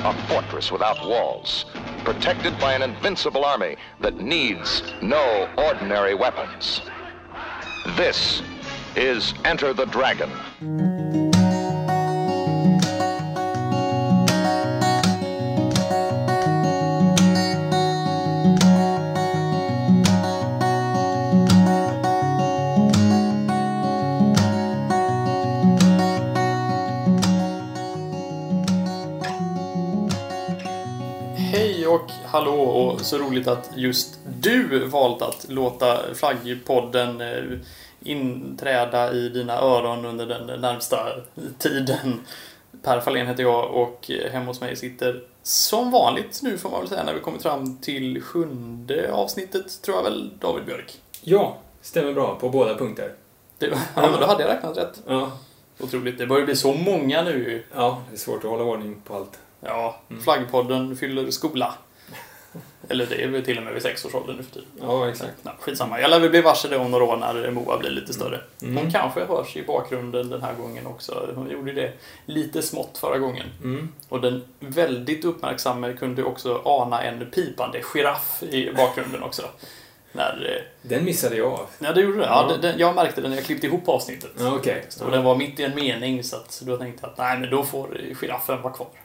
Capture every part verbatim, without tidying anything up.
a fortress without walls, protected by an invincible army that needs no ordinary weapons. This is Enter the Dragon. Hej och hallå, och så roligt att just du valt att låta Flaggpodden inträda i dina öron under den närmsta tiden. Per Fahlén heter jag och hemma hos mig sitter som vanligt nu, får man väl säga, när vi kommit fram till sjunde avsnittet, tror jag väl, David Björk. Ja, stämmer bra på båda punkter. Det, ja, men då hade jag räknat rätt. Ja. Otroligt, det börjar bli så många nu. Ja, det är svårt att hålla ordning på allt. Ja, Flaggpodden fyller skola. Eller det är väl till och med vid sexårsåldern nu för tiden. Ja, exakt. Nej, skitsamma. Jag lär väl bli varse det om några år när Moa blir lite större. Mm. Hon kanske hörs i bakgrunden den här gången också. Hon gjorde det lite smått förra gången. Mm. Och den väldigt uppmärksamme kunde också ana en pipande giraff i bakgrunden också. När, den missade jag. Ja, det gjorde det. Ja, Ja. den, jag märkte den när jag klippte ihop avsnittet. Ja, okej. Och den var mitt i en mening, så att då tänkte jag att nej, men då får giraffen vara kvar.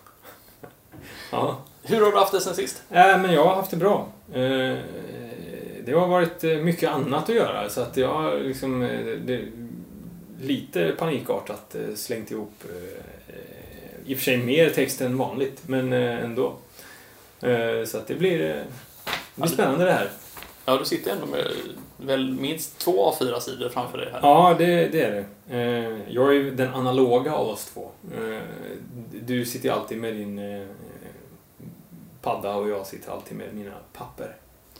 Ja. Hur har du haft det sen sist? Äh, men jag har haft det bra. Eh, det har varit mycket annat att göra, så att jag har liksom eh, det, lite panikartat eh, slängt ihop eh, i och för sig mer text än vanligt, men eh, ändå. Eh, så att det blir, eh, det blir spännande det här. Ja, du sitter ändå med väl minst två av fyra sidor framför dig här. Ja, det, det är det. Eh, jag är ju den analoga av oss två. Eh, du sitter ju alltid med din eh, padda och jag sitter alltid med mina papper.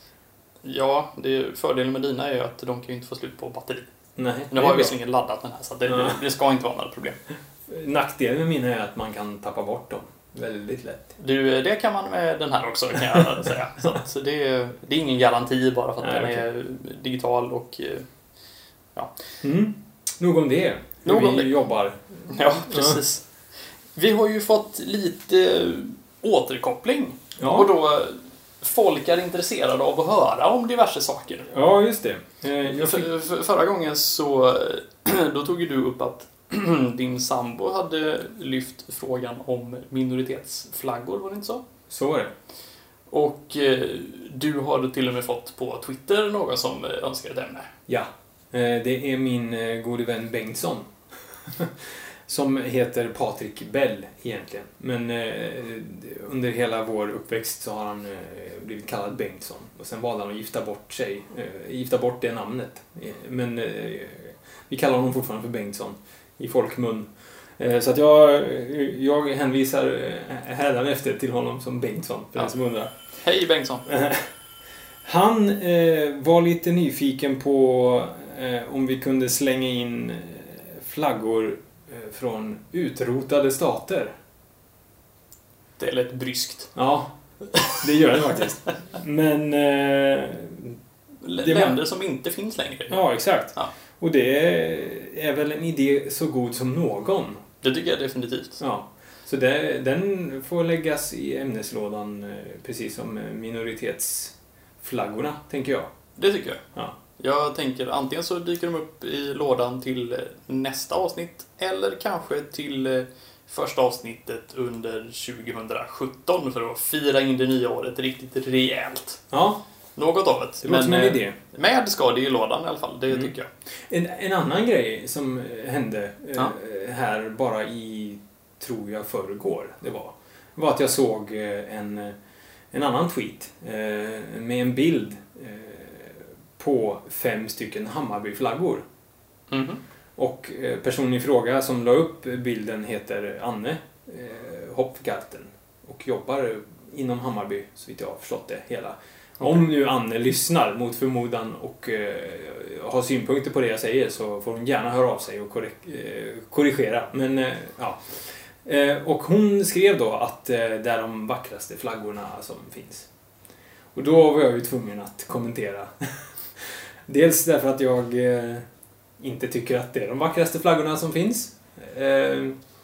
Ja, det, fördelen med dina är ju att de kan ju inte få slut på batteri. Nej, Nu har jag visserligen laddat den här, så det, Ja. det, det ska inte vara några problem. Nackdelen med mina är att man kan tappa bort dem väldigt lätt. Du, det kan man med den här också, kan jag säga. Så, att, så det, det är ingen garanti bara för att Nej, den okej. är digital och ja. Mm. Nog om det. Hur Nog om vi det. jobbar. Ja, precis. Vi har ju fått lite återkoppling. Ja. Och då folk är intresserade av att höra om diverse saker. Ja, just det. Eh, jag fick... För, för, förra gången så då tog ju du upp att din sambo hade lyft frågan om minoritetsflaggor, var det inte så? Så är det. Och eh, du har till och med fått på Twitter någon som önskar ett ämne. Ja. Eh, det är min eh, gode vän Bengtsson. Som heter Patrik Bell egentligen. Men eh, under hela vår uppväxt så har han eh, blivit kallad Bengtsson. Och sen valde han att gifta bort sig. Eh, gifta bort det namnet. Eh, men eh, vi kallar honom fortfarande för Bengtsson i folkmun. Eh, så att jag, jag hänvisar hädanefter till honom som Bengtsson, för Ja. den som undrar. Hej Bengtsson! Han eh, var lite nyfiken på eh, om vi kunde slänga in eh, flaggor eh, från utrotade stater. Det lät bryskt. Ja, det gör det faktiskt. Men... Eh, det var- Länder som inte finns längre. ja, exakt. Ja. Och det är väl en idé så god som någon. Det tycker jag definitivt. Ja. Så det, den får läggas i ämneslådan eh, precis som eh, minoritetsflaggorna, tänker jag. Det tycker jag. Ja. Jag tänker antingen så dyker de upp i lådan till nästa avsnitt eller kanske till eh, första avsnittet under tjugohundrasjutton för att fira in det nya året riktigt rejält. Ja, Något av det. det låter som en eh, idé. med ska det i lådan i alla fall, det Mm. tycker jag. En, en annan grej som hände eh, Ja. här bara i, tror jag, förrgår, det var, var att jag såg eh, en, en annan tweet eh, med en bild eh, på fem stycken Hammarby-flaggor. Mhm. Och eh, personen i fråga som la upp bilden heter Anne eh, Hopfgarten och jobbar inom Hammarby, så vitt jag har förstått det hela. Om nu Anne lyssnar mot förmodan och eh, har synpunkter på det jag säger, så får hon gärna höra av sig och korre- eh, korrigera. Men eh, ja. Eh, och hon skrev då att eh, det är de vackraste flaggorna som finns. Och då var jag ju tvungen att kommentera. Dels därför att jag eh, inte tycker att det är de vackraste flaggorna som finns. Eh,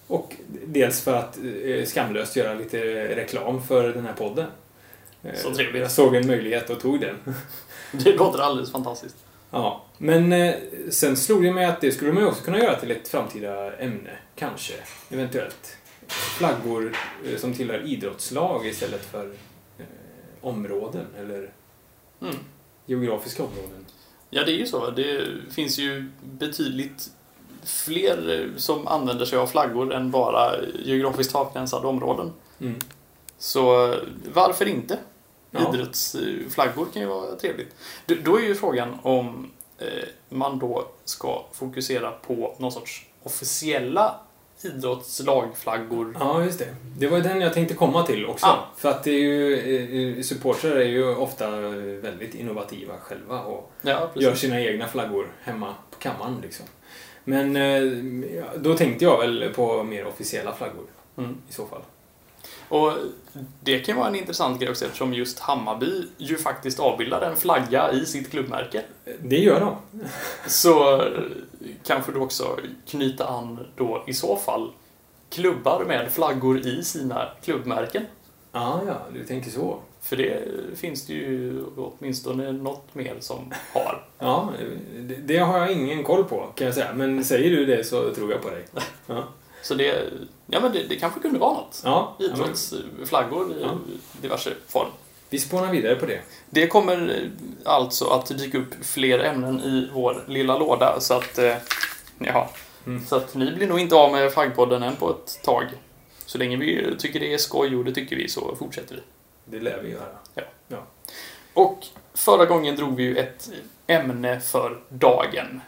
Och dels för att eh, skamlöst göra lite reklam för den här podden. Så trevligt. Jag såg en möjlighet och tog den. Det låter alldeles fantastiskt. Ja, men eh, sen slog det mig att det skulle man ju också kunna göra till ett framtida ämne. Kanske, eventuellt. Flaggor eh, som tillhör idrottslag istället för eh, områden eller Mm. geografiska områden. Ja, det är ju så. Det finns ju betydligt fler som använder sig av flaggor än bara geografiskt avgränsade områden. Mm. Så varför inte? Ja. Idrottsflaggor kan ju vara trevligt. Då är ju frågan om man då ska fokusera på någon sorts officiella idrottslagflaggor. Ja, just det. Det var den jag tänkte komma till också. Ah. För att det är ju, supportrar är ju ofta väldigt innovativa själva och Ja, gör sina egna flaggor hemma på kammaren liksom. Men då tänkte jag väl på mer officiella flaggor mm. i så fall. Och det kan vara en intressant grej också eftersom just Hammarby ju faktiskt avbildar en flagga i sitt klubbmärke. Det gör de. Så kanske du också knyta an då i så fall klubbar med flaggor i sina klubbmärken. Ah, ja, du tänker så. För det finns det ju åtminstone något mer som har. Ja, det, det har jag ingen koll på kan jag säga. Men säger du det så tror jag på dig. Ja. Så det, ja, men det, det kanske kunde vara något. Ja, idrottsflaggor i ja. diverse form. Vi spånar vidare på det. Det kommer alltså att dyka upp fler ämnen i vår lilla låda. Så att, ja, mm. så att ni blir nog inte av med flaggpodden än på ett tag. Så länge vi tycker det är skoj och det tycker vi så fortsätter vi. Det lär vi göra. Ja. Ja. Och förra gången drog vi ju ett ämne för dagen.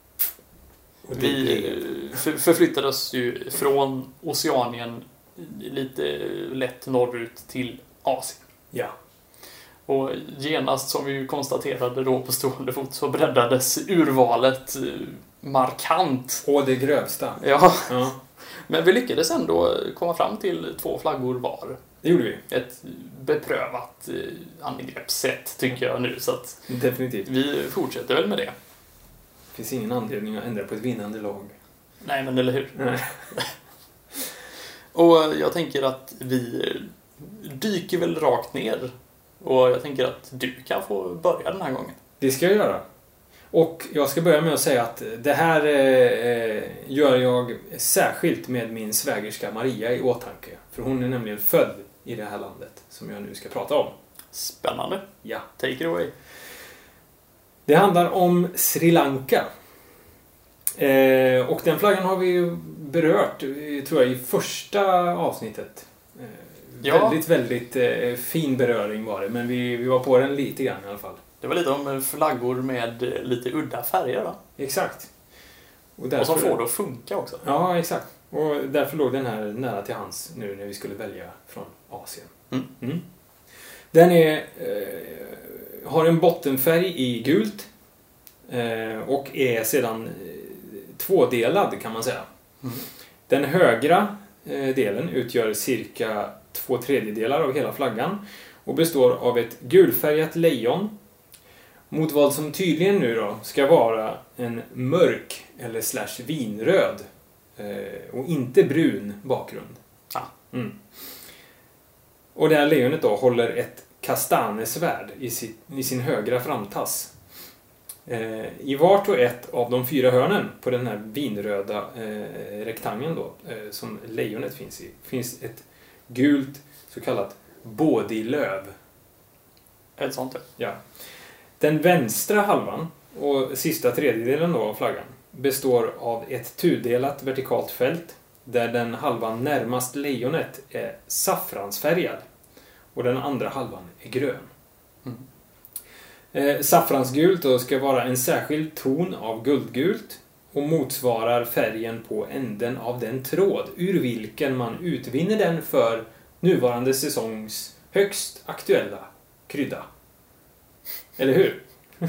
Vi förflyttade oss ju från Oceanien lite lätt norrut till Asien. Ja. Och genast som vi konstaterade då på stående fot så breddades urvalet markant. Och det grövsta. Ja. ja. Men vi lyckades ändå komma fram till två flaggor var. Det gjorde vi. Ett beprövat angreppssätt tycker jag nu. Så att definitivt. Vi fortsätter väl med det. Det finns ingen anledning att ändra på ett vinnande lag. Nej, men eller hur? Nej. Och jag tänker att vi dyker väl rakt ner. Och jag tänker att du kan få börja den här gången. Det ska jag göra. Och jag ska börja med att säga att det här eh, gör jag särskilt med min svägerska Maria i åtanke. För hon är nämligen född i det här landet som jag nu ska prata om. Spännande. Ja. Take it away. Det handlar om Sri Lanka. Eh, och den flaggan har vi ju berört, tror jag, i första avsnittet. Eh, ja. Väldigt, väldigt eh, fin beröring var det. Men vi, vi var på den lite grann i alla fall. Det var lite om flaggor med lite udda färger, va? Exakt. Och, därför... och som får det att funka också. Ja, exakt. Och därför låg den här nära till hands nu när vi skulle välja från Asien. Mm. Mm. Den är, eh, har en bottenfärg i gult eh, och är sedan eh, tvådelad kan man säga. Mm. Den högra eh, delen utgör cirka två tredjedelar av hela flaggan och består av ett gulfärgat lejon mot vad som tydligen nu då ska vara en mörk eller slash vinröd eh, och inte brun bakgrund. Ah. Mm. Och det här lejonet då håller ett kastanesvärd i, sitt, i sin högra framtass. Eh, I vart och ett av de fyra hörnen på den här vinröda eh, rektangeln då, eh, som lejonet finns i, finns ett gult så kallat bådilöv. Ett sånt där. Ja. Den vänstra halvan och sista tredjedelen då av flaggan består av ett tudelat vertikalt fält där den halvan närmast lejonet är saffransfärgad och den andra halvan är grön. Mm. Eh, saffransgult då ska vara en särskild ton av guldgult och motsvarar färgen på änden av den tråd ur vilken man utvinner den för nuvarande säsongs högst aktuella krydda. Eller hur?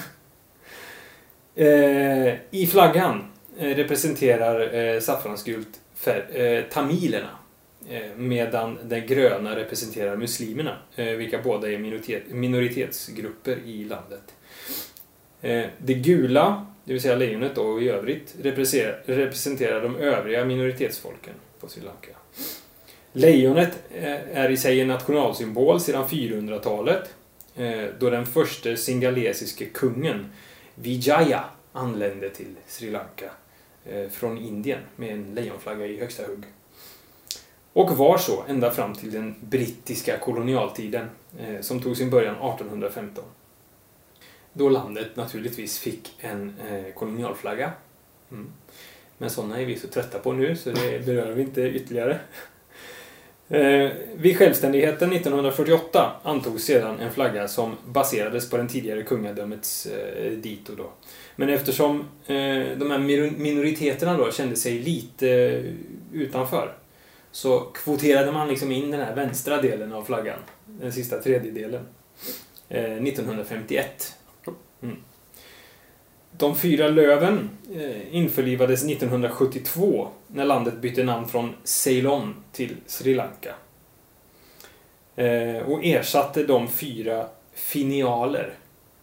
eh, I flaggan eh, representerar eh, saffransgult fär- eh, tamilerna eh, medan den gröna representerar muslimerna eh, vilka båda är minoritet- minoritetsgrupper i landet. Eh, det gula, det vill säga lejonet då, och i övrigt representerar, representerar de övriga minoritetsfolken. på Sri Lanka. Lejonet är i sig en nationalsymbol sedan fyrahundratalet, då den första singalesiske kungen Vijaya anlände till Sri Lanka från Indien med en lejonflagga i högsta hugg. Och var så ända fram till den brittiska kolonialtiden som tog sin början arton femton. Då landet naturligtvis fick en kolonialflagga. Mm. Men sådana är vi så trötta på nu så det berör vi inte ytterligare. Eh, vid självständigheten nittonhundrafyrtioåtta antogs sedan en flagga som baserades på den tidigare kungadömets eh, dito då. Men eftersom eh, de här minoriteterna då kände sig lite eh, utanför så kvoterade man liksom in den här vänstra delen av flaggan, den sista tredjedelen, eh, nittonhundrafemtioett. Mm. De fyra löven eh, införlivades nittonhundrasjuttiotvå när landet bytte namn från Ceylon till Sri Lanka. Eh, och ersatte de fyra finialer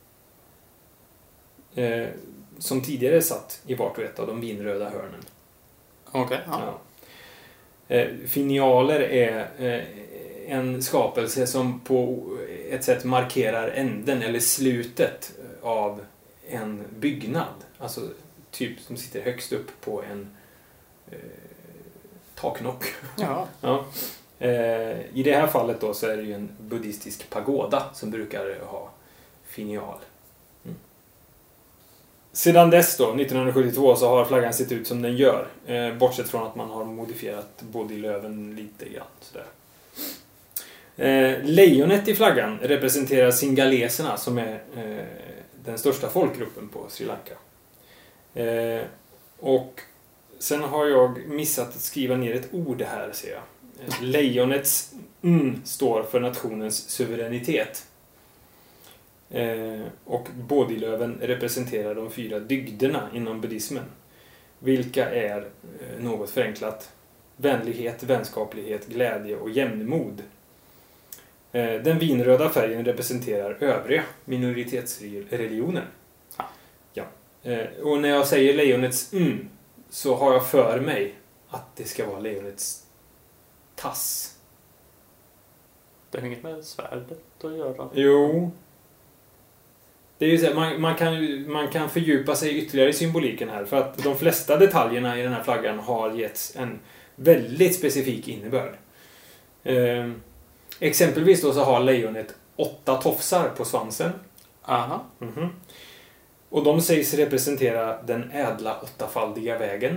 eh, som tidigare satt i vart och ett av de vinröda hörnen. Okej, okay, ja. Ja. Eh, finialer är eh, en skapelse som på ett sätt markerar änden eller slutet av en byggnad, alltså typ som sitter högst upp på en eh, taknock. Ja. Ja. Eh, I det här fallet då så är det ju en buddhistisk pagoda som brukar ha finial. Mm. Sedan dess då, nittonhundrasjuttiotvå, så har flaggan sett ut som den gör, eh, bortsett från att man har modifierat bodylöven lite grann sådär. Eh, lejonet i flaggan representerar singaleserna som är eh, den största folkgruppen på Sri Lanka. Eh, och sen har jag missat att skriva ner ett ord här, ser jag. Lejonets mm står för nationens suveränitet. Eh, och bodylöven representerar de fyra dygderna inom buddhismen. Vilka är, eh, något förenklat, vänlighet, vänskaplighet, glädje och jämnmod. Den vinröda färgen representerar övriga minoritetsreligioner. Ja. Ja. Och när jag säger lejonets mm så har jag för mig att det ska vara lejonets tass. Det har inget med svärdet att göra. Jo. Det är ju så här, man, man, kan, man kan fördjupa sig ytterligare i symboliken här, för att de flesta detaljerna i den här flaggan har getts en väldigt specifik innebörd. Eh, exempelvis då så har lejonet åtta tofsar på svansen. Aha. Mm-hmm. Och de sägs representera den ädla åttafaldiga vägen.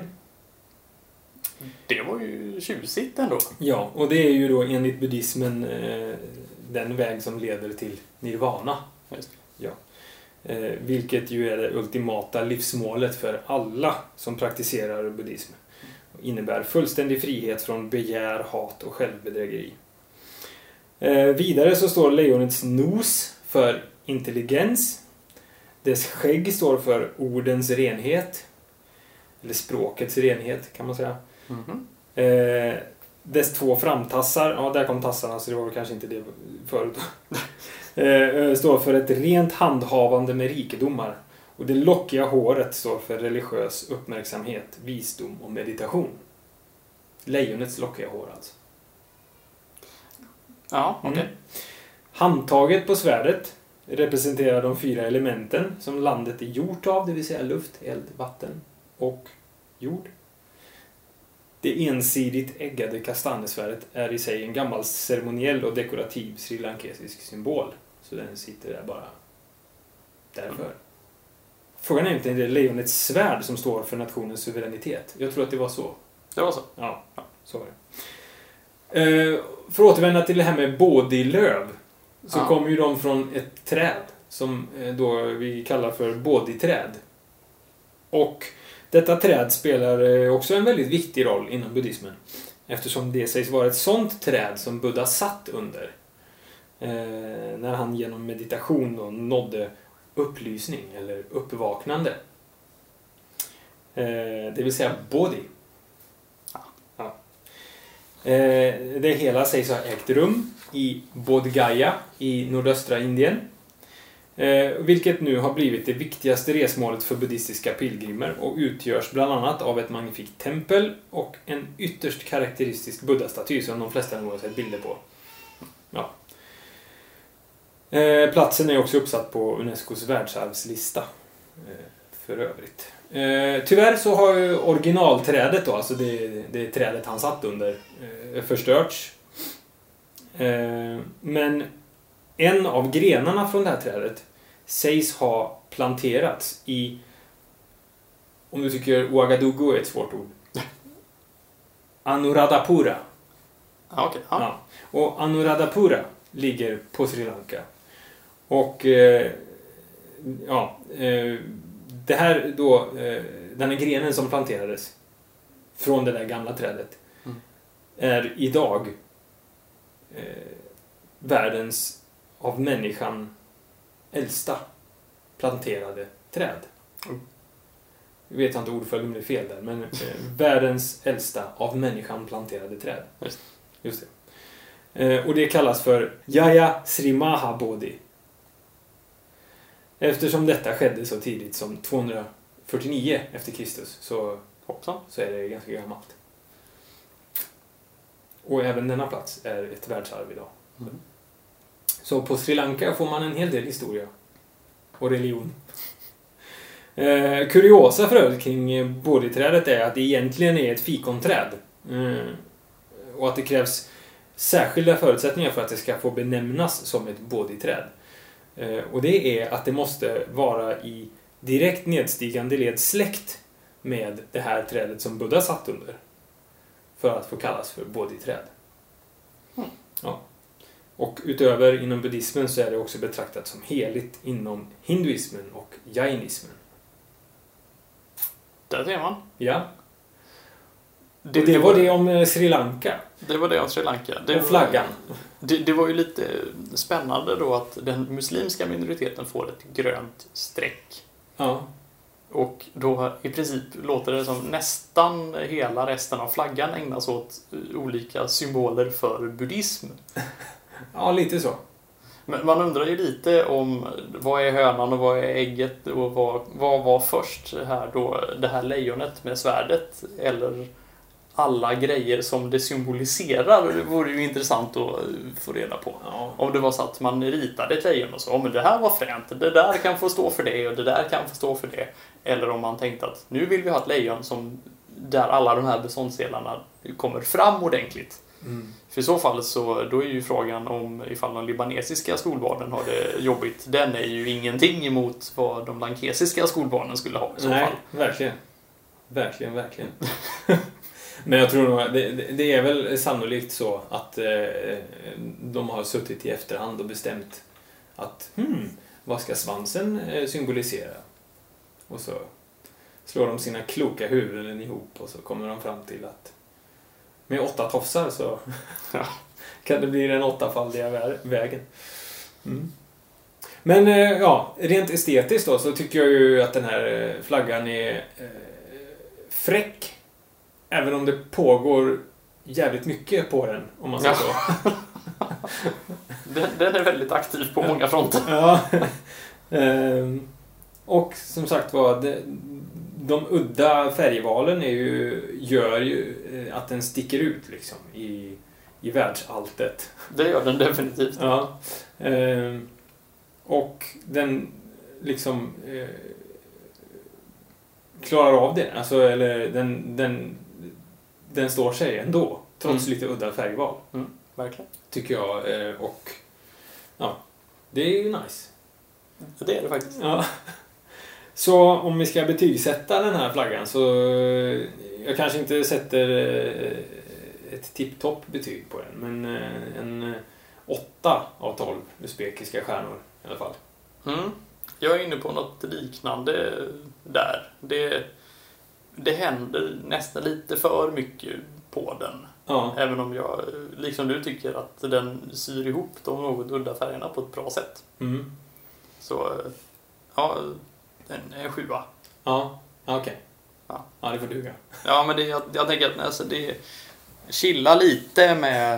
Det var ju tjusigt ändå. Ja, och det är ju då enligt buddhismen eh, den väg som leder till nirvana. Just. Ja. Eh, vilket ju är det ultimata livsmålet för alla som praktiserar buddhism. Innebär fullständig frihet från begär, hat och självbedrägeri. Eh, vidare så står lejonets nos för intelligens. Dess skägg står för ordens renhet. Eller språkets renhet kan man säga. Mm-hmm. Eh, dess två framtassar, ja där kom tassarna så det var väl kanske inte det förut. eh, står för ett rent handhavande med rikedomar. Och det lockiga håret står för religiös uppmärksamhet, visdom och meditation. Lejonets lockiga hår alltså. Ja, okej. Okay. Mm. Handtaget på svärdet representerar de fyra elementen som landet är gjort av, det vill säga luft, eld, vatten och jord. Det ensidigt äggade kastanesvärdet är i sig en gammal ceremoniell och dekorativ srilankesisk symbol. Så den sitter där bara därför. Mm. Frågan är inte om det är lejonets svärd som står för nationens suveränitet. Jag tror att det var så. Det var så? Ja, ja så var det. Uh, för att återvända till det här med bodylöv så ja. kommer ju de från ett träd som då vi kallar för bodhiträd. Och detta träd spelar också en väldigt viktig roll inom buddhismen eftersom det sägs vara ett sånt träd som Buddha satt under eh, när han genom meditation då nådde upplysning eller uppvaknande. Eh, det vill säga bodhi. Ja. Eh, det hela sägs ha ägt rum i Bodh Gaya i nordöstra Indien. Eh, vilket nu har blivit det viktigaste resmålet för buddhistiska pilgrimer och utgörs bland annat av ett magnifikt tempel och en ytterst karaktäristisk buddha-staty som de flesta nog har sett bilder på. Ja. Eh, platsen är också uppsatt på Unescos världsarvslista eh, för övrigt. Eh, tyvärr så har ju originalträdet då, alltså det, det trädet han satt under, eh, förstörts. Eh, men en av grenarna från det här trädet sägs ha planterats i, om du tycker Ouagadougou är ett svårt ord, Anuradhapura. Ja, okej. Ja. Ja. Och Anuradhapura ligger på Sri Lanka. Och eh, ja, eh, det här då, eh, den här grenen som planterades från det där gamla trädet mm. är idag eh, världens av människan äldsta planterade träd. Mm. Jag vet inte ordföljden blev fel där, men eh, världens äldsta av människan planterade träd. Just, Just det. Eh, och det kallas för Jaya Srimaha Bodhi. Eftersom detta skedde så tidigt som tvåhundrafyrtionio efter Kristus så, hoppsan. så är det ganska gammalt. Och även denna plats är ett världsarv idag. Mm. Så på Sri Lanka får man en hel del historia och religion. Eh, kuriosa för övrigt kring bodhiträdet är att det egentligen är ett fikonträd. Mm. Och att det krävs särskilda förutsättningar för att det ska få benämnas som ett bodhiträd. Eh, och det är att det måste vara i direkt nedstigande led släkt med det här trädet som Buddha satt under. För att få kallas för bodhiträd. Mm. Ja. Och utöver inom buddhismen så är det också betraktat som heligt inom hinduismen och jainismen. Där ser man. Ja. Det, och det var det om Sri Lanka. Det var det om Sri Lanka. Det och flaggan. Var, det, det var ju lite spännande då att den muslimska minoriteten får ett grönt streck. Ja. Och då i princip låter det som nästan hela resten av flaggan ägnas åt olika symboler för buddhism. Ja, lite så. Men man undrar ju lite om vad är hönan och vad är ägget och vad, vad var först här då, det här lejonet med svärdet eller alla grejer som det symboliserar. Det vore ju intressant att få reda på. Ja. Om det var så att man ritade ett lejon och så, men det här var fränt, det där kan få stå för det och det där kan få stå för det. Eller om man tänkte att nu vill vi ha ett lejon som där alla de här beståndsdelarna kommer fram ordentligt. Mm. För i så fall så då är ju frågan om ifall de libanesiska skolbarnen har det jobbigt. Den är ju ingenting emot vad de lankesiska skolbarnen skulle ha i så Nej, fall. verkligen. Verkligen, verkligen. Men jag tror nog att det, det är väl sannolikt så att eh, de har suttit i efterhand och bestämt att hmm, vad ska svansen eh, symbolisera? Och så slår de sina kloka huvuden ihop och så kommer de fram till att med åtta tofsar så Ja. kan det bli den åttafaldiga vä- vägen. Mm. Men eh, ja, rent estetiskt då så tycker jag ju att den här flaggan är eh, fräck. Även om det pågår jävligt mycket på den, om man säger Ja. så. Den, den är väldigt aktiv på många fronter. Ja. ehm, och som sagt var, de, de udda färgvalen är ju, gör ju att den sticker ut liksom i, i världsalltet. Det gör den definitivt. Ja. Ehm, och den liksom eh, klarar av det. Alltså, eller den, den, den står sig ändå. Trots Mm. lite udda färgval. Mm, verkligen. Tycker jag. Eh, och ja, det är ju nice. Det är det faktiskt. Ja. Så om vi ska betygsätta den här flaggan så eh, jag kanske inte sätter eh, ett tipptopp betyg på den. Men eh, en eh, åtta av tolv usbekiska stjärnor i alla fall. Mm. Jag är inne på något liknande där. Det, det händer nästan lite för mycket på den. Ja. Även om jag, liksom du, tycker att den syr ihop de något udda färgerna på ett bra sätt. Mm. Så, ja, den är en sjua. Ja, okej. Okay. Ja. Ja, det får duga. Ja, men det, jag, jag tänker att alltså, det chilla lite med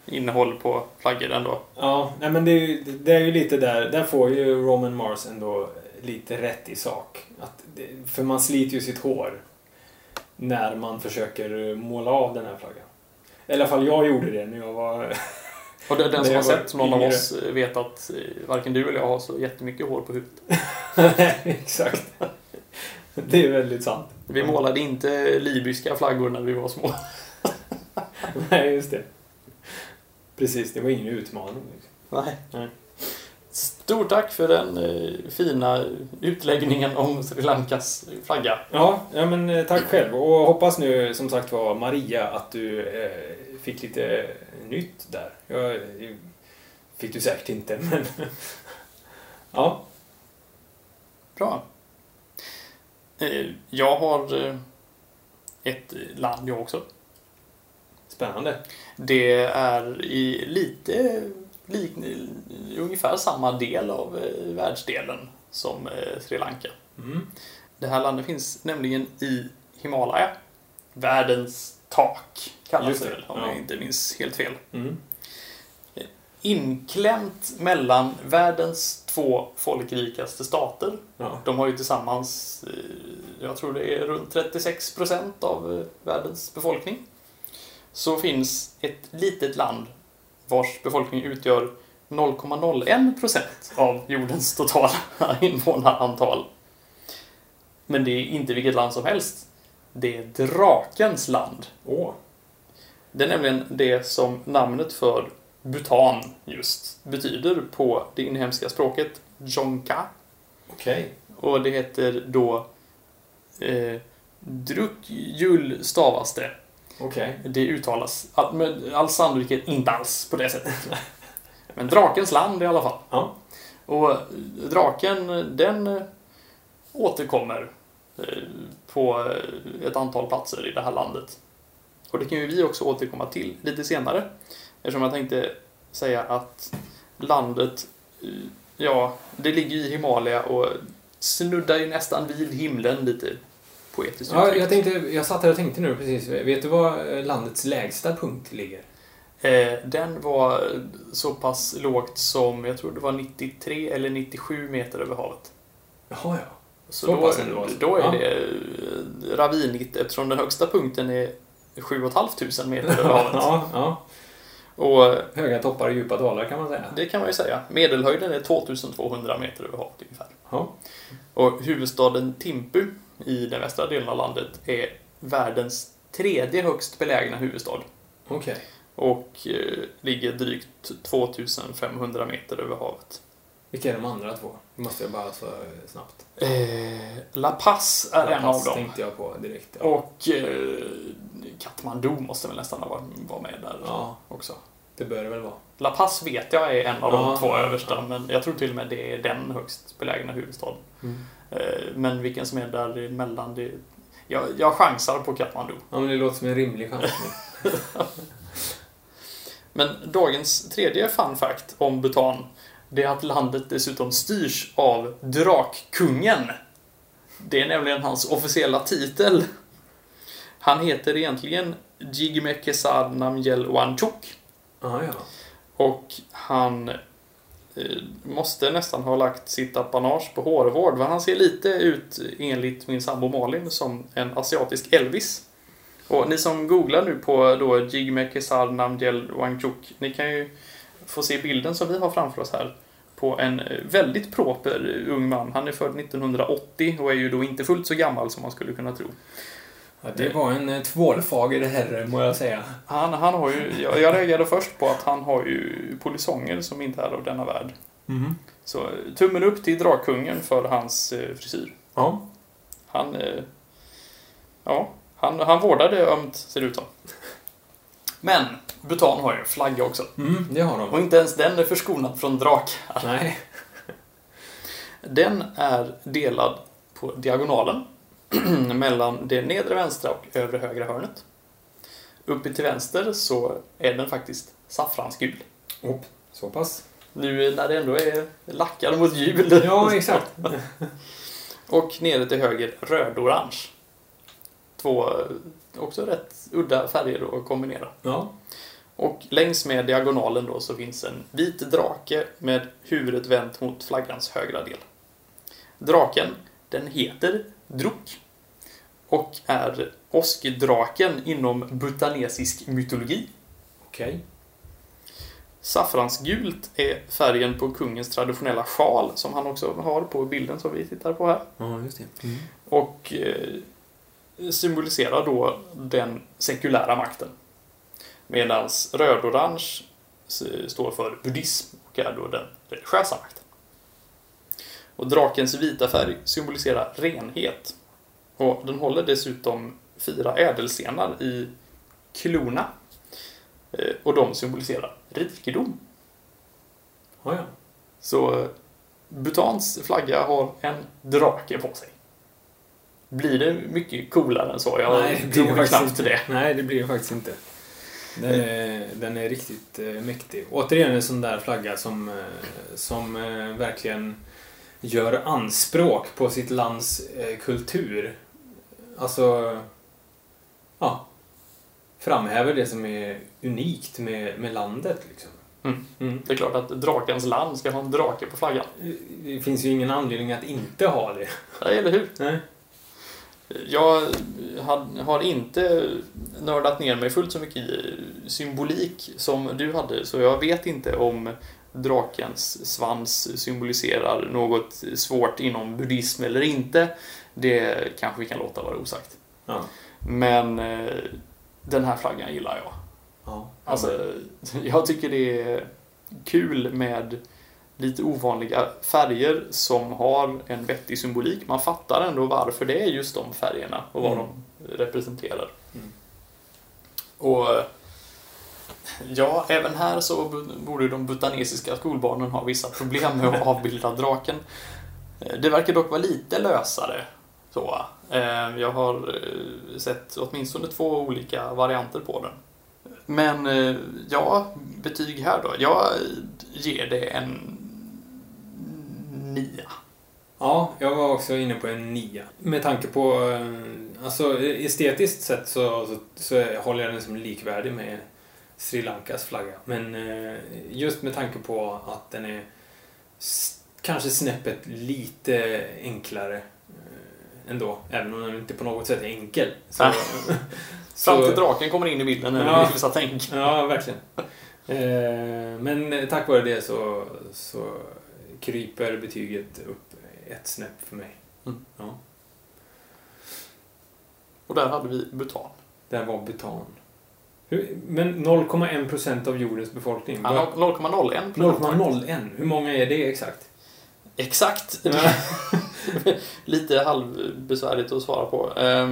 innehåll på flaggor ändå. Ja, nej men det är, ju, det är ju lite där. Där får ju Roman Mars ändå lite rätt i sak. Att det, för man sliter ju sitt hår när man försöker måla av den här flaggan. I alla fall jag gjorde det när jag var... Och den som har sett någon av oss vet att varken du eller jag har så jättemycket hår på huvudet. Nej, exakt. Det är väldigt sant. Vi målade inte libyska flaggor när vi var små. Nej, just det. Precis, det var ingen utmaning. Nej. Nej. Stort tack för den eh, fina utläggningen om Sri Lankas flagga. Ja, ja, men tack själv. Och hoppas nu, som sagt var, Maria, att du eh, fick lite nytt där. Jag, fick du säkert inte, men... ja. Bra. Eh, jag har eh, ett land jag också. Spännande. Det är i lite... Lik, ungefär samma del av eh, världsdelen som eh, Sri Lanka. Mm. Det här landet finns nämligen i Himalaya. Världens tak kallas det väl, om ja. jag inte minns helt fel. Mm. Inklämt mellan världens två folkrikaste stater. Ja. De har ju tillsammans, eh, jag tror det är runt trettiosex procent av eh, världens befolkning. Så finns ett litet land vars befolkning utgör noll komma noll en procent av jordens totala invånarantal. Men det är inte vilket land som helst. Det är drakens land. Åh. Det är nämligen det som namnet för Bhutan just betyder på det inhemska språket Dzongkha. Okej. Okay. Och det heter då eh, Drukyul stavas det. Okay. Det uttalas all, med all sannolikhet inte alls på det sättet. Men drakens land i alla fall. Ja. Och draken, den återkommer på ett antal platser i det här landet. Och det kan ju vi också återkomma till lite senare. Eftersom jag tänkte säga att landet, ja, det ligger i Himalaya och snuddar ju nästan vid himlen lite. Ja, jag, tänkte, jag satt här och tänkte nu precis. Vet du var landets lägsta punkt ligger? Eh, den var så pass lågt som, jag tror det var nittiotre eller nittiosju meter över havet. Jaha, ja. Så, så då, pass ändå. då är ja. det ravinigt eftersom den högsta punkten är sju och ett halvt tusen meter över havet. ja, ja. Och höga toppar och djupa dalar kan man säga. Det kan man ju säga. Medelhöjden är tvåtusentvåhundra meter över havet ungefär. Ja. Och huvudstaden Thimphu i den västra delen av landet är världens tredje högst belägna huvudstad. Okej. Okay. Och eh, ligger drygt tvåtusenfemhundra meter över havet. Vilka är de andra två? Det måste jag bara så snabbt. Eh, La Paz är La en av Paz dem. tänkte jag på direkt. Ja. Och eh, Kathmandu måste väl nästan vara, vara med där ja. också. Det bör det väl vara. La Paz vet jag är en av ja, de två ja, översta, ja. men jag tror till och med det är den högst belägna huvudstaden. Mm. Eh, men vilken som är däremellan, det... Jag, jag chansar på Kathmandu. Ja, men det låter som en rimlig chans. Men dagens tredje fun fact om Bhutan, det är att landet dessutom styrs av Drakkungen. Det är nämligen hans officiella titel. Han heter egentligen Jigme Khesar Namgyel Wangchuk. Ah, ja. Och han eh, måste nästan ha lagt sitt apanage på hårvård. Men han ser lite ut, enligt min sambo Malin, som en asiatisk Elvis. Och ni som googlar nu på då Jigme Khesar Namgyel Wangchuk, ni kan ju få se bilden som vi har framför oss här på en väldigt proper ung man. Han är född nittonhundraåttio och är ju då inte fullt så gammal som man skulle kunna tro. Ja, det var en tvålfager herre, må jag säga. Han, han har ju, jag, jag reagerade först på att han har ju polisonger som inte är av denna värld. Mm. Så tummen upp till Drakkungen för hans eh, frisyr. Ja. Han, eh, ja, han, han vårdade ömt, ser det ut som. Men Bhutan har ju en flagga också. Mm, det har de. Och inte ens den är förskonad från drakar. Nej. Den är delad på diagonalen mellan det nedre vänstra och övre högra hörnet. Uppe till vänster så är den faktiskt saffransgul. Oh, så pass. Nu när det ändå är lackad mot jul. Ja, exakt. Och nere till höger röd-orange. Två också rätt udda färger att kombinera. Ja. Och längs med diagonalen då så finns en vit drake med huvudet vänt mot flaggans högra del. Draken, den heter Druk och är åskdraken inom butanesisk mytologi. Okej. Okay. Saffransgult är färgen på kungens traditionella sjal som han också har på bilden som vi tittar på här. Ja, just det. Mm. Och eh, symboliserar då den sekulära makten. Medan röd-orange står för buddhism och är då den religiösa makten. Och drakens vita färg symboliserar renhet. Och den håller dessutom fyra ädelstenar i klorna. Och de symboliserar rikedom. Ja, ja. Så Bhutans flagga har en drake på sig. Blir det mycket coolare än så? Jag Nej, det tror knappt inte. det. Nej, det blir det faktiskt inte. Den är, den är riktigt eh, mäktig. Återigen en sån där flagga som, eh, som eh, verkligen gör anspråk på sitt lands eh, kultur. Alltså, ja, framhäver det som är unikt med, med landet liksom. Mm. Mm. Det är klart att drakens land ska ha en drake på flaggan. Det finns ju ingen anledning att inte ha det. Nej, eller hur? Nej. Jag har inte nördat ner mig fullt så mycket i symbolik som du hade, så jag vet inte om drakens svans symboliserar något svårt inom buddhism eller inte. Det kanske vi kan låta vara osagt. Ja. Men eh, den här flaggan gillar jag. Ja. Alltså, jag tycker det är kul med lite ovanliga färger som har en vettig symbolik. Man fattar ändå varför det är just de färgerna och vad mm. de representerar. Mm. Och ja, även här så borde de butanesiska skolbarnen ha vissa problem med att avbilda draken. Det verkar dock vara lite lösare. Så, jag har sett åtminstone två olika varianter på den. Men ja, betyg här då. Jag ger det en nia. Ja, jag var också inne på en nia. Med tanke på, alltså estetiskt sett så, så, så håller jag den som likvärdig med Sri Lankas flagga. Men just med tanke på att den är kanske snäppet lite enklare ändå, även om den inte på något sätt är enkel. Så, så, fram till draken kommer in i bilden när ja, du vissa tänk. Ja, verkligen. Eh, men tack vare det så, så kryper betyget upp ett snäpp för mig. Mm. Ja. Och där hade vi Bhutan. Där var Bhutan. Hur, men noll komma en procent av jordens befolkning. Ja, noll komma noll en. noll komma noll en. Hur många är det exakt? Exakt. Lite halvbesvärligt att svara på.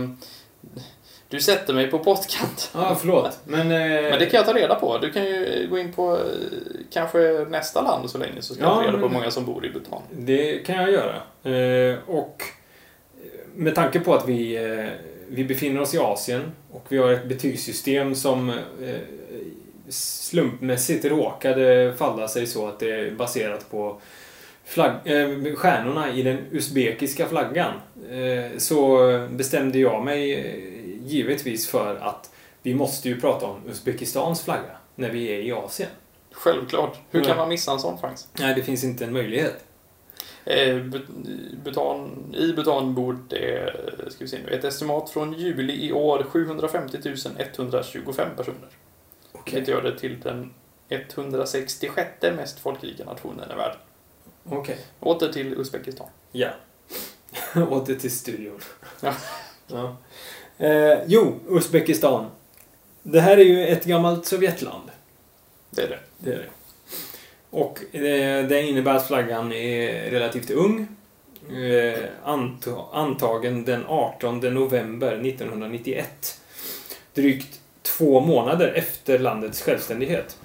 Du sätter mig på pottkant. Ja, förlåt. Men, eh... men det kan jag ta reda på. Du kan ju gå in på kanske nästa land så länge så ska ja, jag ta reda på hur många som bor i Bhutan. Det kan jag göra. Eh, och med tanke på att vi, eh, vi befinner oss i Asien och vi har ett betygssystem som eh, slumpmässigt råkade falla sig så att det är baserat på Flagg, eh, stjärnorna i den uzbekiska flaggan, eh, så bestämde jag mig eh, givetvis för att vi måste ju prata om Uzbekistans flagga när vi är i Asien. Självklart. Hur kan man missa en sån chans? Nej, det finns inte en möjlighet. Eh, Bhutan, I Bhutan bor det, ska vi se nu, ett estimat från juli i år sjuhundrafemtio tusen etthundratjugofem personer. Okay. Det gör det till den etthundrasextiosjätte mest folkrika nationen i världen. Okej. Okay. Åter till Uzbekistan. Ja. Åter till studion. Ja. Ja. Eh, jo, Uzbekistan. Det här är ju ett gammalt Sovjetland. Det är det. Det är det. Och eh, det innebär att flaggan är relativt ung. Eh, ant- antagen den artonde november nittonhundranittioett. Drygt två månader efter landets självständighet.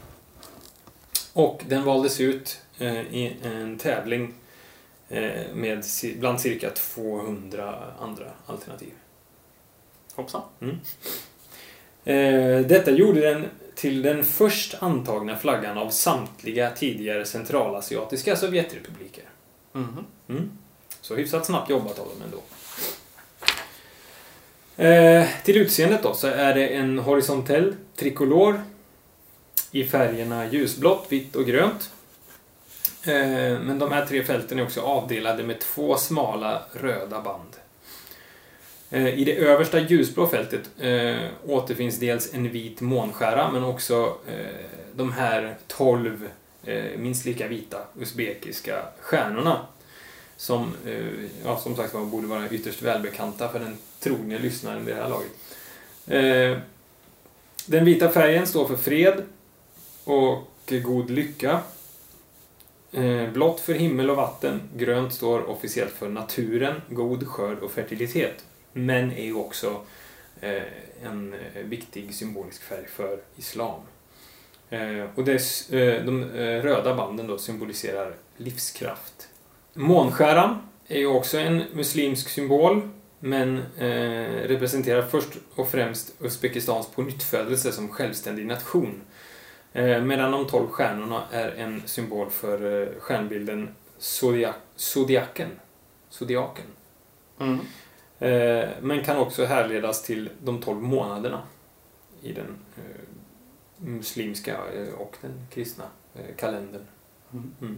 Och den valdes ut i en tävling med bland cirka tvåhundra andra alternativ. Hoppsan. Mm. Detta gjorde den till den först antagna flaggan av samtliga tidigare centralasiatiska sovjetrepubliker. Mm. Mm. Så hyfsat snabbt jobbat av dem ändå. Eh, till utseendet då så är det en horisontell trikolor i färgerna ljusblått, vitt och grönt. Men de här tre fälten är också avdelade med två smala röda band. I det översta ljusblå fältet återfinns dels en vit månskära men också de här tolv minst lika vita usbekiska stjärnorna som, ja, som sagt var, borde vara ytterst välbekanta för den trogne lyssnaren vid det här laget. Den vita färgen står för fred och god lycka. Blått för himmel och vatten. Grönt står officiellt för naturen, god skörd och fertilitet. Men är ju också en viktig symbolisk färg för islam. Och dess, de röda banden då symboliserar livskraft. Månskäran är ju också en muslimsk symbol, men eh, representerar först och främst Uzbekistans pånyttfödelse som självständig nation. Eh, medan de tolv stjärnorna är en symbol för eh, stjärnbilden zodiac, zodiaken. Zodiaken. Mm. Eh, men kan också härledas till de tolv månaderna i den eh, muslimska eh, och den kristna eh, kalendern. Mm. Mm.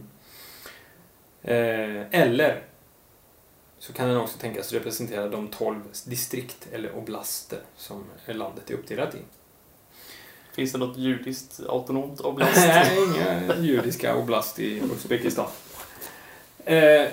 Eh, eller så kan den också tänkas representera de tolv distrikt eller oblaster som landet är uppdelat i. Finns det något judiskt autonomt oblast? Nej, inga judiska oblast i Uzbekistan. Eh,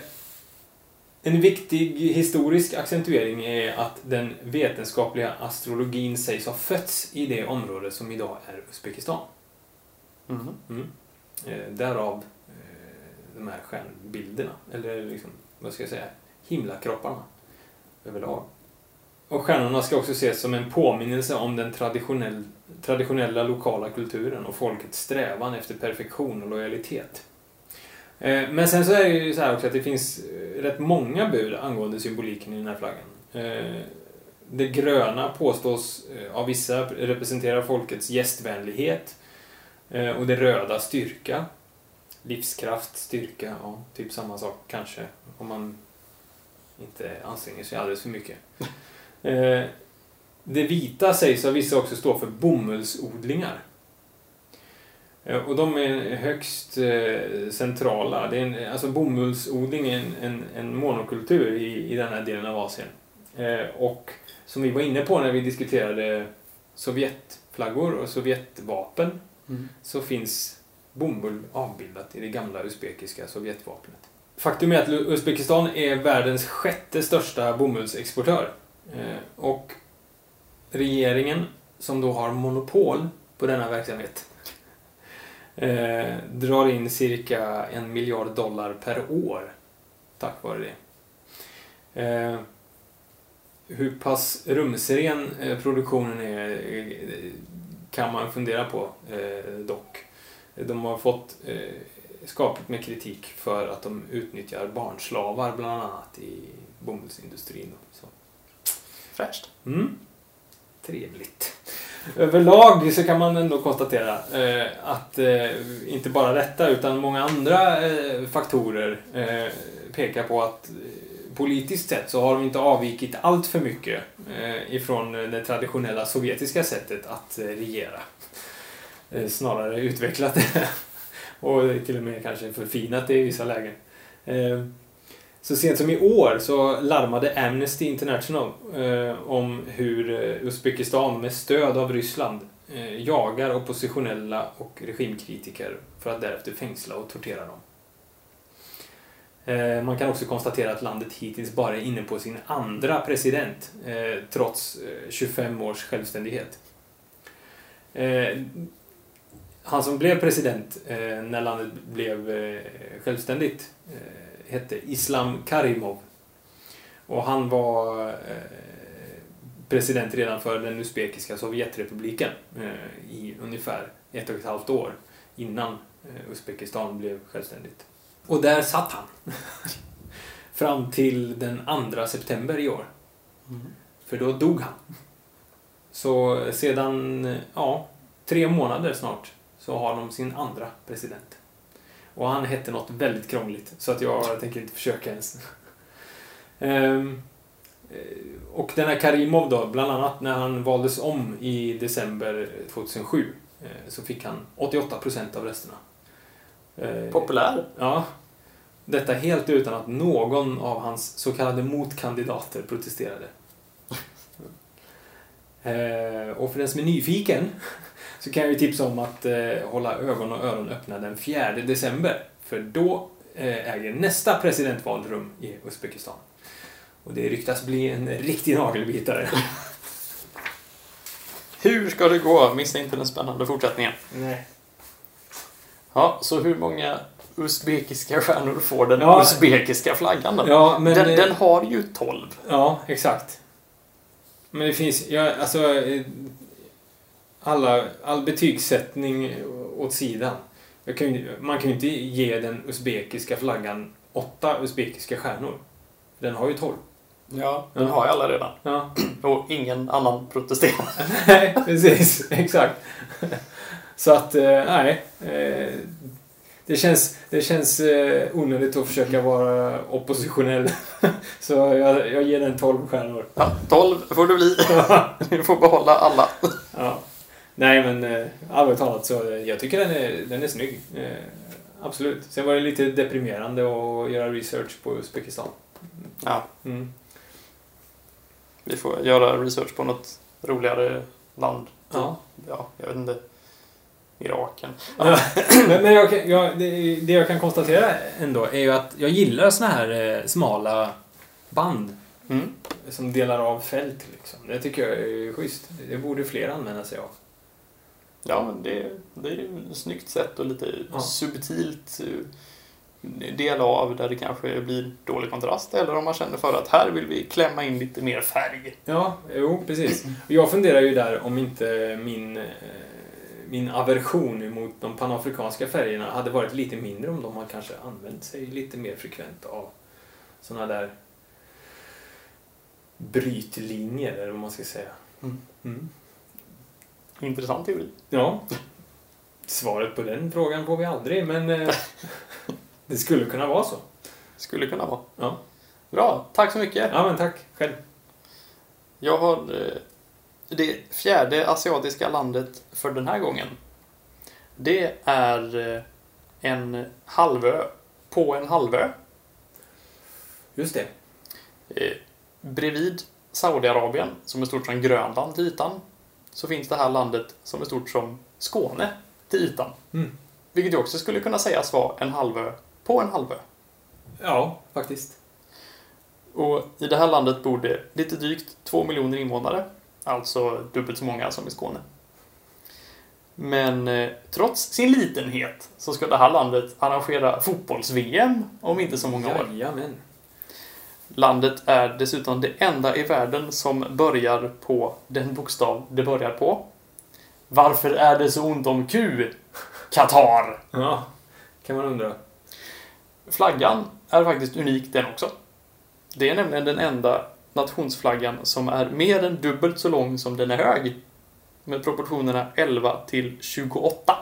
en viktig historisk accentuering är att den vetenskapliga astrologin sägs ha fötts i det område som idag är Uzbekistan. Mm. Mm. Eh, därav eh, de här stjärnbilderna, eller liksom, vad ska jag säga, himlakropparna överlag. Och stjärnorna ska också ses som en påminnelse om den traditionell, traditionella lokala kulturen och folkets strävan efter perfektion och lojalitet. Eh, men sen så är det ju så här också att det finns rätt många bud angående symboliken i den här flaggan. Eh, det gröna påstås av vissa representera folkets gästvänlighet, eh, och det röda styrka, livskraft, styrka, ja, typ samma sak kanske om man inte anstränger sig alldeles för mycket. Eh, det vita sägs av vissa också stå för bomullsodlingar. Eh, och de är högst eh, centrala. Det är en, alltså bomullsodling är en, en, en monokultur i, i den här delen av Asien. Eh, och som vi var inne på när vi diskuterade Sovjetflaggor och Sovjetvapen, mm. så finns bomull avbildat i det gamla usbekiska Sovjetvapnet. Faktum är att Uzbekistan är världens sjätte största bomullsexportör. Eh, och regeringen, som då har monopol på denna verksamhet, eh, drar in cirka en miljard dollar per år tack vare det. Eh, hur pass rumsren eh, produktionen är eh, kan man fundera på eh, dock. De har fått eh, skapligt med kritik för att de utnyttjar barnslavar bland annat i bomullsindustrin. Så. Fräscht. Mm. Trevligt. Överlag så kan man ändå konstatera eh, att eh, inte bara detta utan många andra eh, faktorer eh, pekar på att eh, politiskt sett så har de inte avvikit allt för mycket eh, ifrån det traditionella sovjetiska sättet att eh, regera. Eh, snarare utvecklat det och till och med kanske förfinat det i vissa lägen. Eh, Så sent som i år så larmade Amnesty International eh, om hur Uzbekistan med stöd av Ryssland eh, jagar oppositionella och regimkritiker för att därefter fängsla och tortera dem. Eh, man kan också konstatera att landet hittills bara är inne på sin andra president eh, trots eh, tjugofem års självständighet. Eh, han som blev president eh, när landet blev eh, självständigt eh, hette Islam Karimov. Och han var eh, president redan för den usbekiska Sovjetrepubliken eh, i ungefär ett och ett halvt år innan eh, Uzbekistan blev självständigt. Och där satt han. Fram till den andra september i år. Mm. För då dog han. Så sedan, ja, tre månader snart så har de sin andra president. Och han hette något väldigt krångligt så att jag tänker inte försöka ens. ehm, och den här Karimov då, bland annat när han valdes om i december tjugohundrasju så fick han åttioåtta procent av rösterna. Populär. Ja. Detta helt utan att någon av hans så kallade motkandidater protesterade. Och för den som är nyfiken så kan jag ju tipsa om att hålla ögon och öron öppna den fjärde december. För då äger nästa presidentval rum i Uzbekistan. Och det ryktas bli en riktig nagelbitare. Hur ska det gå? Missa inte den spännande fortsättningen. Nej. Ja, så hur många uzbekiska stjärnor får den ja, uzbekiska flaggan då? Ja, men den, den har ju tolv. Ja, exakt. Men det finns, ja, alltså alla, all betygssättning åt sidan. Jag kan, man kan ju inte ge den uzbekiska flaggan åtta uzbekiska stjärnor. Den har ju tolv. Ja, den har ju alla redan. Ja. Och ingen annan protesterar. Nej, precis. Exakt. Så att, nej. Det känns, det känns onödigt att försöka vara oppositionell. Så jag, jag ger den tolv stjärnor. Ja, tolv får du bli. Du får behålla alla. Ja. Nej, men allvarligt talat så jag tycker den är, den är snygg. Absolut. Sen var det lite deprimerande att göra research på Uzbekistan. Ja. Mm. Vi får göra research på något roligare land. Ja. Ja, jag vet inte. Iraken. Ja. men men jag, jag, det, det jag kan konstatera ändå är ju att jag gillar såna här eh, smala band. Mm. Som delar av fält liksom. Det tycker jag är schysst. Det borde fler använda sig av. Ja, men det, det är ju ett snyggt sätt och lite ja. subtilt del av där det kanske blir dålig kontrast. Eller om man känner för att här vill vi klämma in lite mer färg. Ja, jo, precis. Jag funderar ju där om inte min, min aversion mot de panafrikanska färgerna hade varit lite mindre om de har kanske använt sig lite mer frekvent av såna där brytlinjer, eller vad man ska säga. Mm. Mm. Intressant teori. Ja. Svaret på den frågan får vi aldrig, men eh, det skulle kunna vara så. Skulle kunna vara. Ja. Bra, tack så mycket. Ja, men tack. Själv. Jag har eh, det fjärde asiatiska landet för den här gången. Det är eh, en halvö på en halvö. Just det. Eh, bredvid Saudiarabien, som är stort som Grönland till ytan, så finns det här landet som är stort som Skåne till ytan. Mm. Vilket ju också skulle kunna sägas vara en halvö på en halvö. Ja, faktiskt. Och i det här landet bor det lite drygt två miljoner invånare. Alltså dubbelt så många som i Skåne. Men eh, trots sin litenhet så ska det här landet arrangera fotbolls-V M om inte så många år. Jajamän. Landet är dessutom det enda i världen som börjar på den bokstav det börjar på. Varför är det så ont om Q? Qatar. Ja, kan man undra. Flaggan är faktiskt unik den också. Det är nämligen den enda nationsflaggan som är mer än dubbelt så lång som den är hög. Med proportionerna elva till tjugoåtta.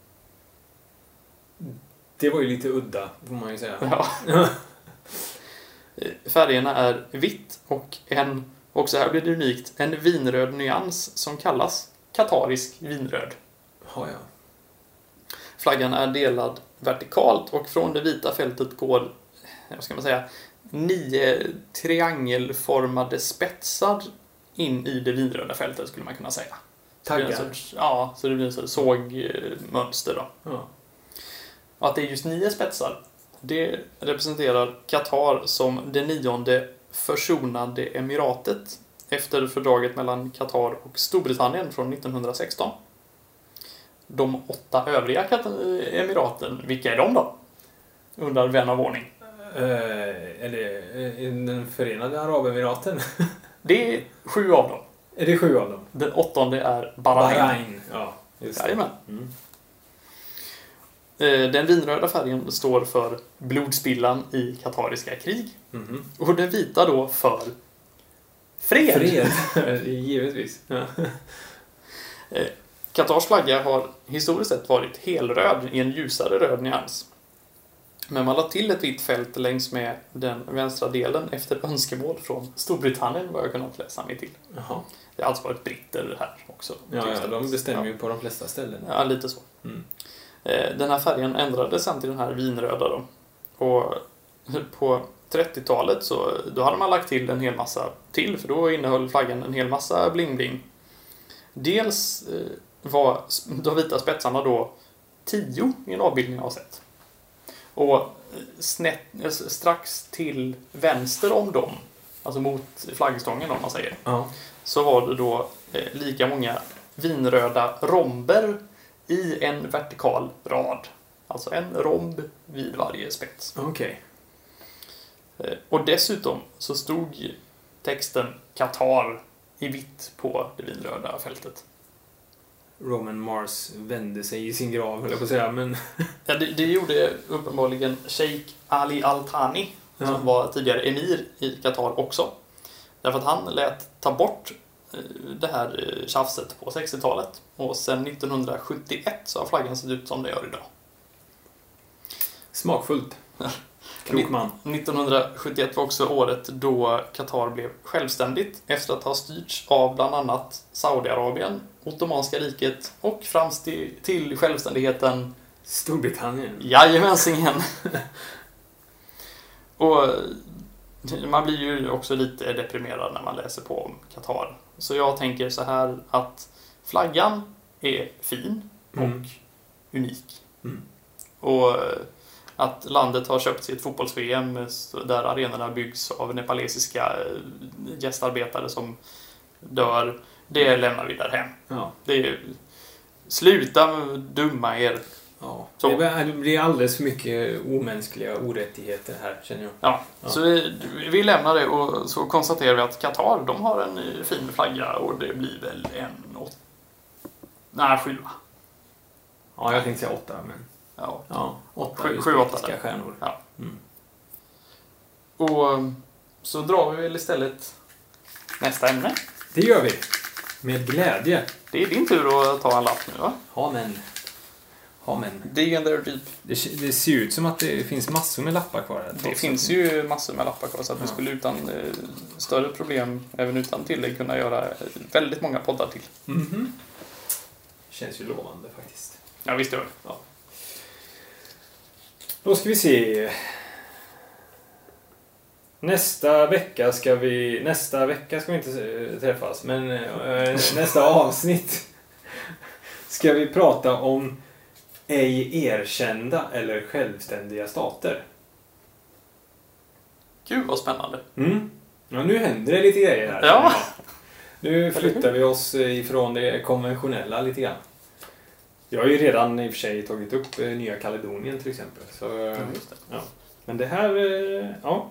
Det var ju lite udda, får man ju säga. Ja. Färgerna är vitt och en, också här blir det unikt, en vinröd nyans som kallas katarisk vinröd. Ja, ja. Flaggan är delad vertikalt och från det vita fältet går, vad ska man säga, nio triangelformade spetsar in i det vinröda fältet skulle man kunna säga. Taggar. Så sorts, ja, så det blir en sorts sågmönster då. Ja. Och att det är just nio spetsar, det representerar Qatar som det nionde försonade emiratet efter fördraget mellan Qatar och Storbritannien från nittonhundrasexton. De åtta övriga emiraten, vilka är de då? Undrar vän av ordning. Eh, är det den förenade Arabemiraten? Det är sju av dem. Är det sju av dem? Den åttonde är Bahrain. Bahrain, ja. Just det. Jajamän. Mm. Den vinröda färgen står för blodspillan i katariska krig. Mm. Och den vita då för fred. Fred, givetvis. Ja. Qatars flagga har historiskt sett varit helröd i en ljusare röd nyans. Men man la till ett vitt fält längs med den vänstra delen efter önskemål från Storbritannien, vad jag kunnat läsa mig till. Jaha. Det har alltså varit britter här också. Ja, ja, de bestämmer ju ja. på de flesta ställen. Ja, lite så. Mm. Den här färgen ändrades sen till den här vinröda då. Och på trettiotalet så då hade man lagt till en hel massa till, för då innehöll flaggan en hel massa bling-bling. Dels var de vita spetsarna då tio i en avbildning jag har sett. Och snett, strax till vänster om dem, alltså mot flaggstången om man säger, ja. så var det då lika många vinröda romber i en vertikal rad. Alltså en romb vid varje spets. Okej. Okay. Och dessutom så stod texten Qatar i vitt på det vinröda fältet. Roman Mars vände sig i sin grav, höll jag på att säga, men... ja, det, det gjorde uppenbarligen Sheikh Ali Al-Thani, ja. som var tidigare emir i Qatar också. Därför att han lät ta bort det här tjafset på sextiotalet. Och sen nittonhundrasjuttioett så har flaggan sett ut som det gör idag. Smakfullt. Krokman. nittonhundrasjuttioett var också året då Qatar blev självständigt efter att ha styrts av bland annat Saudiarabien, Ottomanska riket och fram till, till självständigheten Storbritannien. Jajamensingen. Och man blir ju också lite deprimerad när man läser på om Qatar. Så jag tänker så här att flaggan är fin och mm. unik. Mm. Och att landet har köpt sig ett fotbolls-V M där arenorna byggs av nepalesiska gästarbetare som dör. Det lämnar vi där hem. Ja. Det är, sluta dumma er. Ja. Det blir alldeles för mycket omänskliga orättigheter här, känner jag. Ja, ja. Så vi, vi lämnar det och så konstaterar vi att Qatar, de har en fin flagga och det blir väl en åt... Nej, sju va? Ja, jag tänkte säga åtta, men... Ja, ja åtta sju, sju åtta där. Stjärnor. Ja. Mm. Och så drar vi väl istället nästa ämne. Det gör vi. Med glädje. Det är din tur att ta en lapp nu, va? Ja, men... Ja, men... Dig and their deep. Det, det ser ut som att det finns massor med lappar kvar här. Det finns ju massor med lappar kvar, så att ja. vi skulle utan eh, större problem, även utan tillägg, kunna göra väldigt många poddar till. Mm-hmm. Känns ju lovande faktiskt. Ja, visst gör det. Ja. Då ska vi se. Nästa vecka ska vi... Nästa vecka ska vi inte träffas, men äh, nästa avsnitt ska vi prata om ej erkända eller självständiga stater. Gud vad spännande. Mm. Ja, nu händer det lite grejer här. Ja. Nu flyttar vi oss ifrån det konventionella lite grann. Jag har ju redan i och för sig tagit upp Nya Kaledonien till exempel. Så, ja, just det. Ja. Men det här... Ja.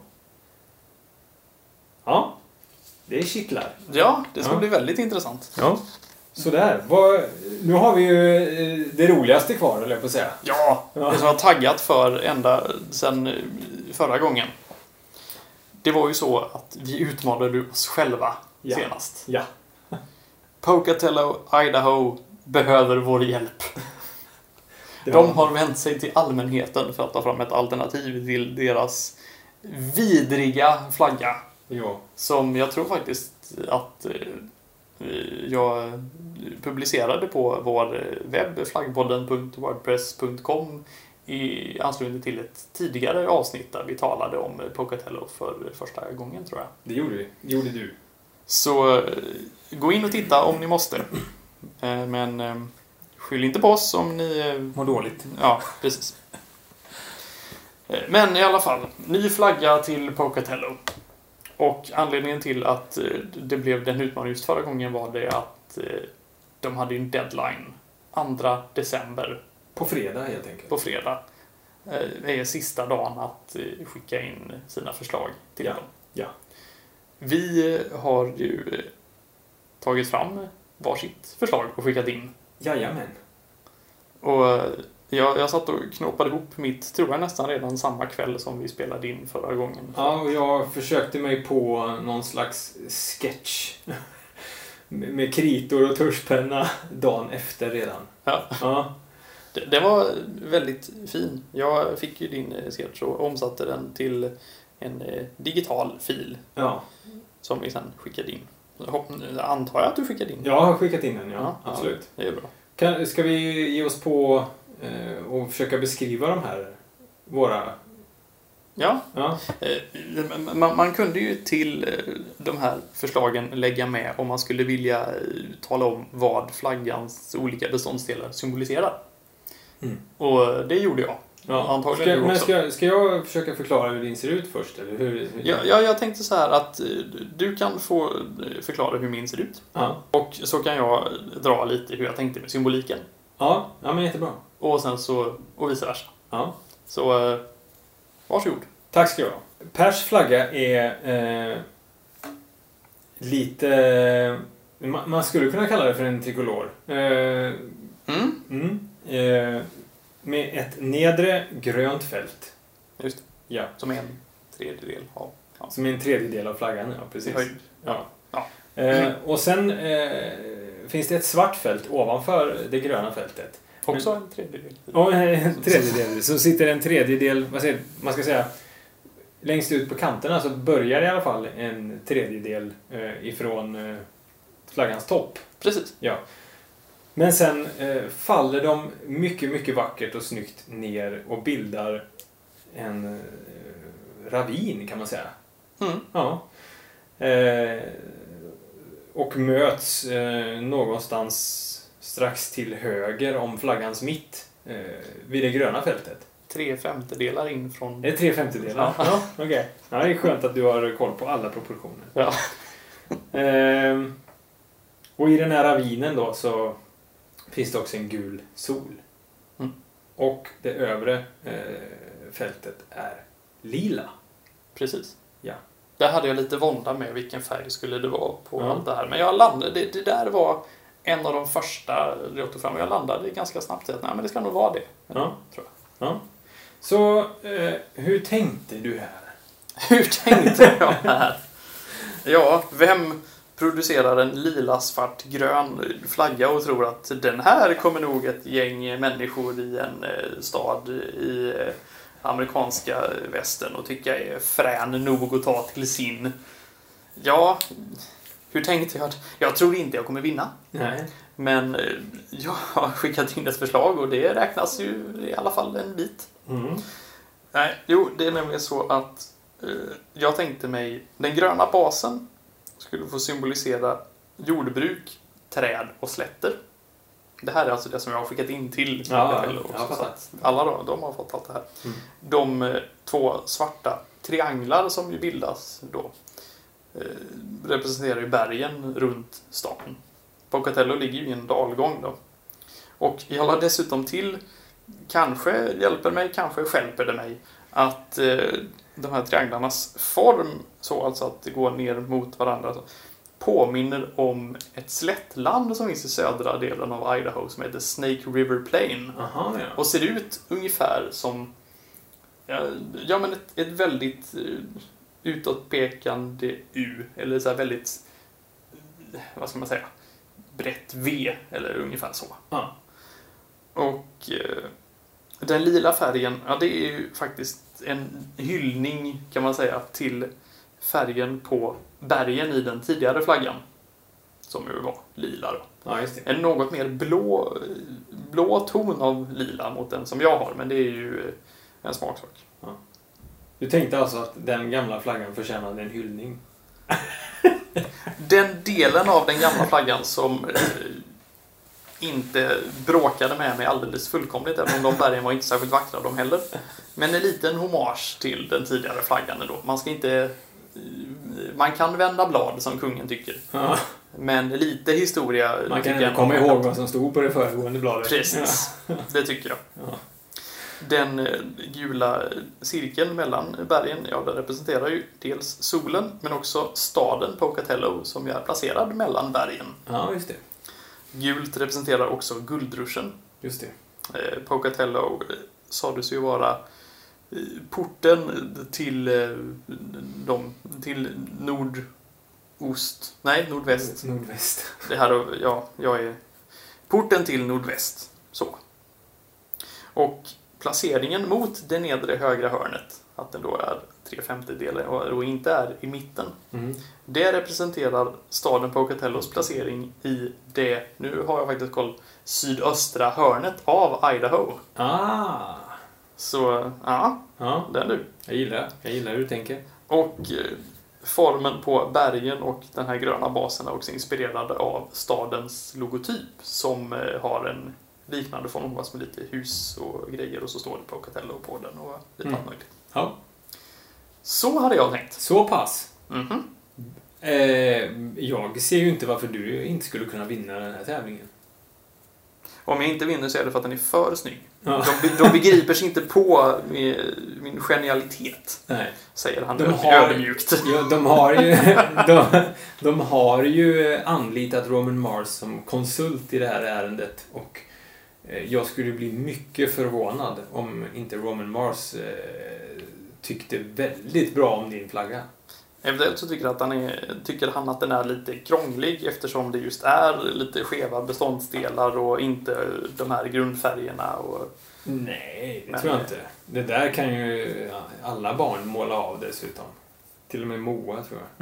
Ja. Det är kittlar. Ja, det ska ja. bli väldigt intressant. Ja. Sådär. Vad, nu har vi ju det roligaste kvar, eller jag på säga. Ja, ja, det som jag har taggat för ända sedan förra gången. Det var ju så att vi utmanade oss själva ja. senast. Ja. Pocatello, Idaho behöver vår hjälp. De har vänt sig till allmänheten för att ta fram ett alternativ till deras vidriga flagga. Ja. Som jag tror faktiskt att jag publicerade på vår webb flaggpodden punkt wordpress punkt com i anslutning till ett tidigare avsnitt där vi talade om Pocatello för första gången, tror jag. Det gjorde vi. Det gjorde du. Så gå in och titta om ni måste. Men skyll inte på oss om ni mår dåligt. Ja, precis. Men i alla fall, ny flagga till Pocatello. Och anledningen till att det blev den utmaningen just förra gången var det att de hade en deadline andra december. På fredag helt enkelt. På fredag. Det är sista dagen att skicka in sina förslag till ja. dem. Ja. Vi har ju tagit fram varsitt förslag och skickat in. Jajamän. Och jag, jag satt och knoppade ihop mitt, tror jag nästan redan samma kväll som vi spelade in förra gången. Ja, och jag försökte mig på någon slags sketch med kritor och tuschpenna dagen efter redan. Ja. Ja. Det, det var väldigt fin. Jag fick ju din sketch och omsatte den till en eh, digital fil. Ja. Som vi sen skickade in. Hopp, antar jag att du skickade in? Jag har skickat in den, ja. ja Absolut. Ja, det är bra. Kan, ska vi ge oss på eh, och försöka beskriva de här, våra... Ja. ja. Eh, man, man kunde ju till eh, de här förslagen lägga med om man skulle vilja eh, tala om vad flaggans olika beståndsdelar symboliserar. Mm. Och det gjorde jag. Ja, antagligen ska, du men också. ska, ska jag försöka förklara hur din ser ut först? Eller hur, hur... Ja, ja, jag tänkte så här att du kan få förklara hur min ser ut. Ja. Och så kan jag dra lite hur jag tänkte med symboliken. Ja, ja men jättebra. Och sen så, och vice versa. Ja. Så, eh, varsågod. Tack ska du ha. Pers flagga är eh, lite... Man, man skulle kunna kalla det för en trikolor. Eh, Mm. mm, eh, med ett nedre grönt fält. Just det. Ja. Som är en tredjedel av. Ja. Som är en tredjedel av flaggan, ja precis. Höjd. Ja. Ja. Eh, och sen eh, finns det ett svart fält ovanför det gröna fältet. Också en tredjedel. Och en tredjedel. Så sitter en tredjedel, vad säger, man ska säga, längst ut på kanterna så börjar i alla fall en tredjedel eh, ifrån eh, flaggans topp. Precis. Ja. Men sen eh, faller de mycket, mycket vackert och snyggt ner och bildar en eh, ravin kan man säga. Mm. Ja. Eh, och möts eh, någonstans strax till höger om flaggans mitt eh, vid det gröna fältet. Tre femtedelar in från... Är det tre femtedelar? Ja, ja okej. Okay. Ja, det är skönt att du har koll på alla proportioner. Ja. Eh, och i den här ravinen då så finns det också en gul sol. Mm. Och det övre eh, fältet är lila. Precis. Ja. Där hade jag lite vånda med vilken färg skulle det vara på Ja. allt det här. Men jag landade, det, det där var en av de första jag tog fram. Jag landade ganska snabbt i att nej, men det ska nog vara det. Ja. Tror jag. Ja. Så eh, hur tänkte du här? Hur tänkte jag här? Ja, vem producerar en lila, svart, grön flagga och tror att den här kommer nog ett gäng människor i en eh, stad i eh, amerikanska västern och tycka är frän nog att ta till sin. Ja, hur tänkte jag? Jag tror inte jag kommer vinna. Nej. Men eh, jag har skickat in ett förslag och det räknas ju i alla fall en bit. Mm. Nej, jo, det är nämligen så att eh, jag tänkte mig den gröna basen skulle få symbolisera jordbruk, träd och slätter. Det här är alltså det som jag har skickat in till Ja, Pocatello också, jag har så fattat. att alla då, de har fått allt det här. Mm. De eh, två svarta trianglar som ju bildas då eh, representerar ju bergen runt stan. Pocatello ligger ju i en dalgång då. Och jag la dessutom till, kanske hjälper mig, kanske stjälper det mig, att eh, de här trianglarnas form, så alltså att det går ner mot varandra, så, påminner om ett slättland som finns i södra delen av Idaho som heter Snake River Plain. Aha, ja. Och ser ut ungefär som ja, ja men ett, ett väldigt uh, utåtpekande U, eller så här väldigt, uh, vad ska man säga, brett V, eller ungefär så. Ja. Och uh, den lila färgen, ja det är ju faktiskt en hyllning kan man säga till färgen på bergen i den tidigare flaggan. Som ju var lila då. Ja, just det. En något mer blå, blå ton av lila mot den som jag har. Men det är ju en smaksak. Ja. Du tänkte alltså att den gamla flaggan förtjänade en hyllning? Den delen av den gamla flaggan som eh, inte bråkade med mig alldeles fullkomligt, även om de bergen var inte särskilt vackra de heller. Men en liten hommage till den tidigare flaggan då. Man ska inte... Man kan vända blad som kungen tycker. Ja. Men lite historia... Man kan inte komma ihåg vad som stod på det föregående bladet. Precis, ja. Det tycker jag. Ja. Den gula cirkeln mellan bergen, ja, den representerar ju dels solen men också staden Pocatello som är placerad mellan bergen. Ja, just det. Gult representerar också guldruschen. Just det. Eh, Pocatello sades ju vara eh, porten till eh, de, till nordost, nej nordväst. Nordväst. Det här, ja, jag är porten till nordväst. Så. Och placeringen mot det nedre högra hörnet, att den då är tre femtedelar och inte är i mitten. Mm. Det representerar staden Pocatellos placering i det, nu har jag faktiskt koll, sydöstra hörnet av Idaho. Ah! Så, ja, Ja, den du. jag gillar, jag gillar hur du tänker. Och eh, formen på bergen och den här gröna basen är också inspirerade av stadens logotyp som eh, har en liknande form fast med lite hus och grejer och så står det Pocatello på den och lite Mm. allt möjligt. Ja, Så hade jag tänkt. så pass. Mhm. Eh, jag ser ju inte varför du inte skulle kunna vinna den här tävlingen. Om jag inte vinner så är det för att den är för snygg. Ja. De, de begriper sig inte på min, min genialitet, Nej. säger han De öd- har- ödmjukt. Ja, de har ju de, de har ju anlitat Roman Mars som konsult i det här ärendet och eh, jag skulle bli mycket förvånad om inte Roman Mars eh, tyckte väldigt bra om din flagga. Eventuellt så tycker, att han är, tycker han att den är lite krånglig eftersom det just är lite skeva beståndsdelar och inte de här grundfärgerna. Och... Nej, det Men- tror jag inte. Det där kan ju alla barn måla av dessutom. Till och med Moa, tror jag.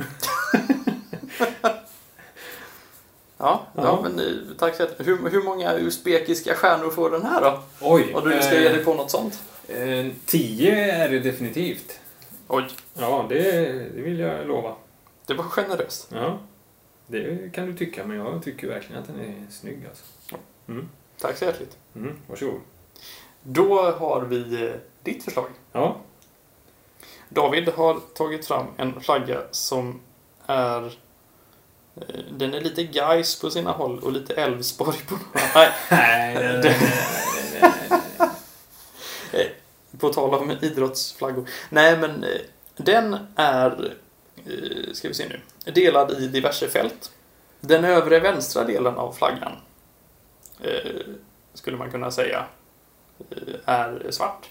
Ja, ja. Ja. men eh, tack så mycket. Hur, hur många usbekiska stjärnor får den här då? Oj! Och du ska eh, ge dig på något sånt? eh, tio är det definitivt. Oj, Ja, det, det vill jag lova. det var generöst. Ja, det kan du tycka, men jag tycker verkligen att den är snygg alltså. Mm. Tack så hjärtligt. Mm, varsågod. Då har vi eh, ditt förslag. Ja, David har tagit fram en flagga som är... eh, Den är lite Gais på sina håll och lite Älvsborg på några. Nej, nej, nej, nej, nej, nej, nej. på tal om idrottsflaggor. Nej, men eh, den är, eh, ska vi se nu, delad i diverse fält. Den övre vänstra delen av flaggan, eh, skulle man kunna säga, eh, är svart.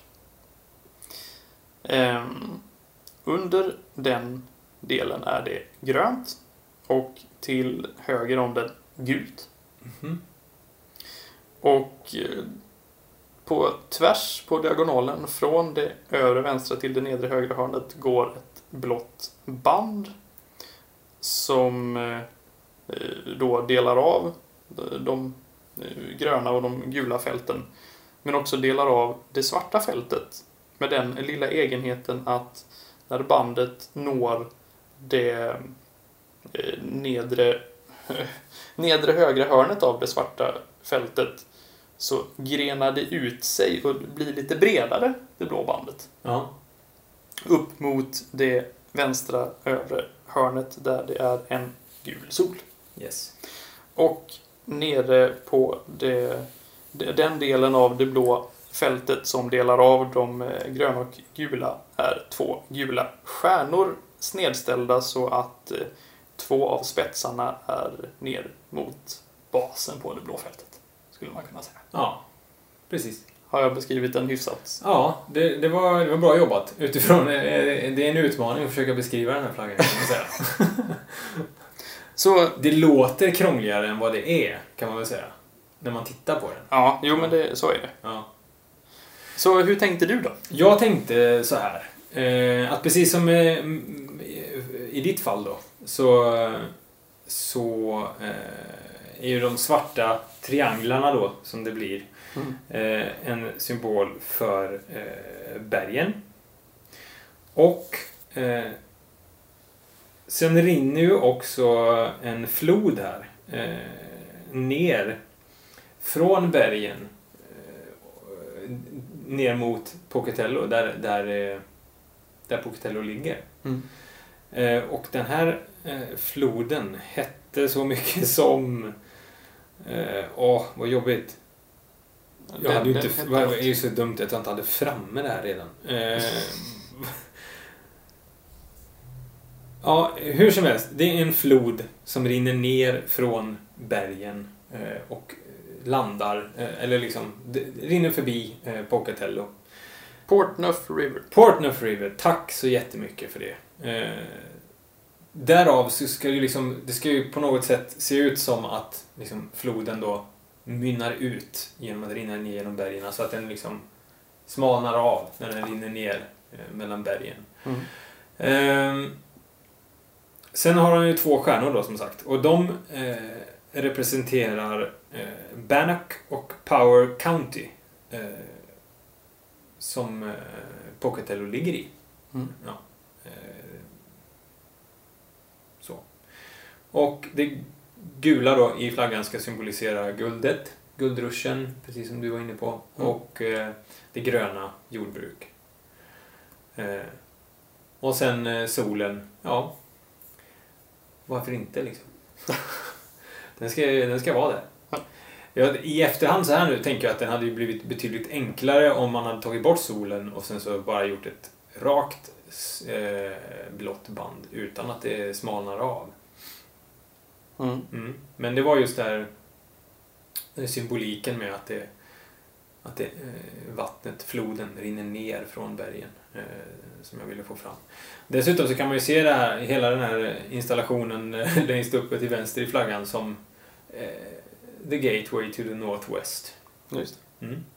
Ehm, under den delen är det grönt och till höger om den gult. Mhm. Och eh, på tvärs på diagonalen från det övre vänstra till det nedre högra hörnet går ett blått band som eh, då delar av de eh, gröna och de gula fälten, men också delar av det svarta fältet med den lilla egenheten att när bandet når det eh, nedre, nedre högra hörnet av det svarta fältet så grenar det ut sig och blir lite bredare, det blå bandet. Ja, Upp mot det vänstra övre hörnet där det är en gul sol. yes. Och nere på det, den delen av det blå fältet som delar av de eh, gröna och gula är två gula stjärnor snedställda så att eh, två av spetsarna är ner mot basen på det blå fältet, skulle man kunna säga. Ja, precis. Har jag beskrivit den hyfsat? Ja, det, det, var, det var bra jobbat. Utifrån, eh, det är en utmaning att försöka beskriva den här flaggan, kan man säga. Så, Det låter krångligare än vad det är, kan man väl säga. När man tittar på den. ja, jo men det, så är det. Ja. Så hur tänkte du då? Jag tänkte så här. Eh, att precis som eh, i ditt fall då. Så, så eh, är ju de svarta trianglarna då, som det blir. Mm. Eh, en symbol för eh, bergen. Och eh, sen rinner ju också en flod här. Eh, ner från bergen. Eh, ner mot Pocatello. Där, där, eh, där Pocatello ligger. Mm. Eh, och den här eh, floden hette så mycket som... Eh, åh, vad jobbigt. Jag Den- hade ju den inte... hette Det är något. ju så dumt att jag inte hade framme det här redan. Eh, ja, hur som helst. Det är en flod som rinner ner från bergen eh, och landar, eh, eller liksom det rinner förbi eh, Pocatello. Portneuf River. Portneuf River, tack så jättemycket för det. Eh, därav så ska ju liksom, det ska ju på något sätt se ut som att liksom floden då mynnar ut genom att rinna ner genom bergen, så att den liksom smalnar av när den rinner ner eh, mellan bergen. Mm. Eh, sen har han ju två stjärnor då som sagt. Och de eh, representerar eh, Bannock och Power County. Eh, som eh, Pocatello ligger i. Mm. Ja. Eh, så. Och det gula då i flaggan ska symbolisera guldet. Guldruschen, precis som du var inne på. Mm. Och eh, det gröna jordbruk. Eh, och sen eh, solen, ja. Varför inte liksom? den, ska, den ska vara där. Ja, i efterhand så här nu tänker jag att den hade ju blivit betydligt enklare om man hade tagit bort solen och sen så bara gjort ett rakt eh, blått band utan att det smalnar av. Mm. Mm. Men det var just där symboliken med att det, att det, eh, vattnet, floden rinner ner från bergen eh, som jag ville få fram. Dessutom så kan man ju se det här, hela den här installationen eh, längst uppe till vänster i flaggan som eh, The Gateway to the Northwest. Just det. Mm.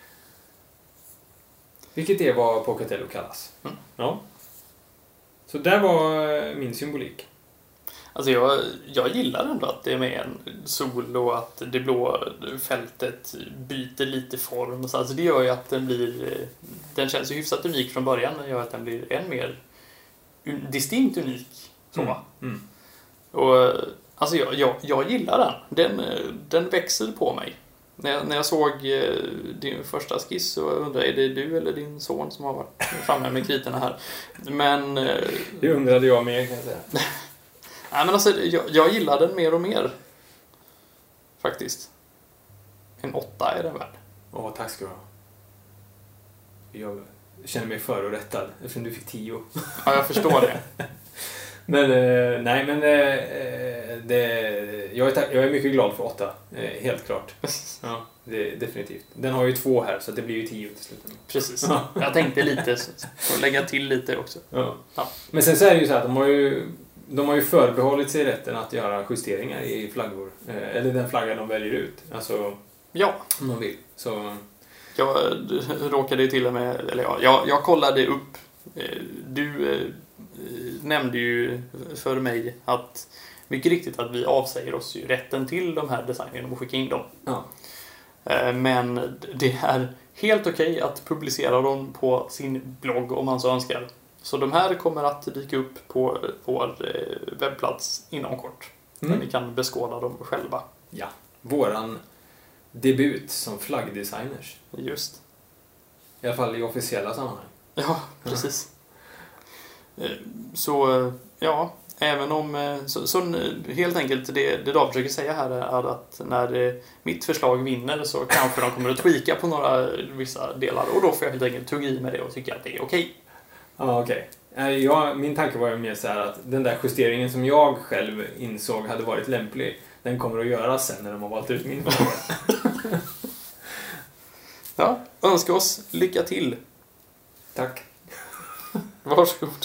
Vilket är vad Pocatello kallas. Mm. Ja. Så där var min symbolik. Alltså jag, jag gillar ändå att det är med en sol och att det blå fältet byter lite form. Så alltså det gör ju att den blir, den känns ju hyfsat unik från början. Det gör att den blir än mer un, distinkt unik. Så. Mm. Mm. Och alltså jag, jag, jag gillar den. den. Den växer på mig. När jag, när jag såg din första skiss så undrade jag, är det du eller din son som har varit framme med kriterna här? Men det undrade jag med, kan jag säga. Nej, men alltså, jag, jag gillar den mer och mer. Faktiskt. En åtta är den värd. Åh, tack ska du ha. Jag känner mig förorättad eftersom du fick tio. Ja, jag förstår det. Men, eh, nej men eh, det, jag, är tack, jag är mycket glad för åtta. Eh, helt klart. Ja, det, definitivt. Den har ju två här så det blir ju tio till slut. Precis. Jag tänkte lite, så får lägga till lite också. Ja. Ja. Men sen så är det ju så att de har ju De har ju förbehållit sig rätten att göra justeringar i flaggor. Eh, eller den flagga de väljer ut. Alltså, Ja. om de vill. Så, Jag råkade ju till och med, eller ja, jag, jag kollade upp. Du eh, nämnde ju för mig att mycket riktigt att vi avsäger oss ju rätten till de här designerna och skicka in dem. ja. Eh, men det är helt okej att publicera dem på sin blogg om man så önskar. Så de här kommer att dyka upp på vår webbplats inom kort. Mm. Där ni kan beskåda dem själva. Ja. Våran debut som flaggdesigners. Just. I alla fall i officiella sammanhang. Ja, precis. Så, ja, även om... Så, så helt enkelt, det, det David försöker säga här är att när mitt förslag vinner så kanske de kommer att tweaka på några vissa delar. Och då får jag helt enkelt tugga i med det och tycka att det är okej. Ja, okej. Okay. Ja, min tanke var ju mer så här att den där justeringen som jag själv insåg hade varit lämplig, den kommer att göras sen när de har valt ut min fråga. Ja, önskar oss lycka till. Tack. Varsågod.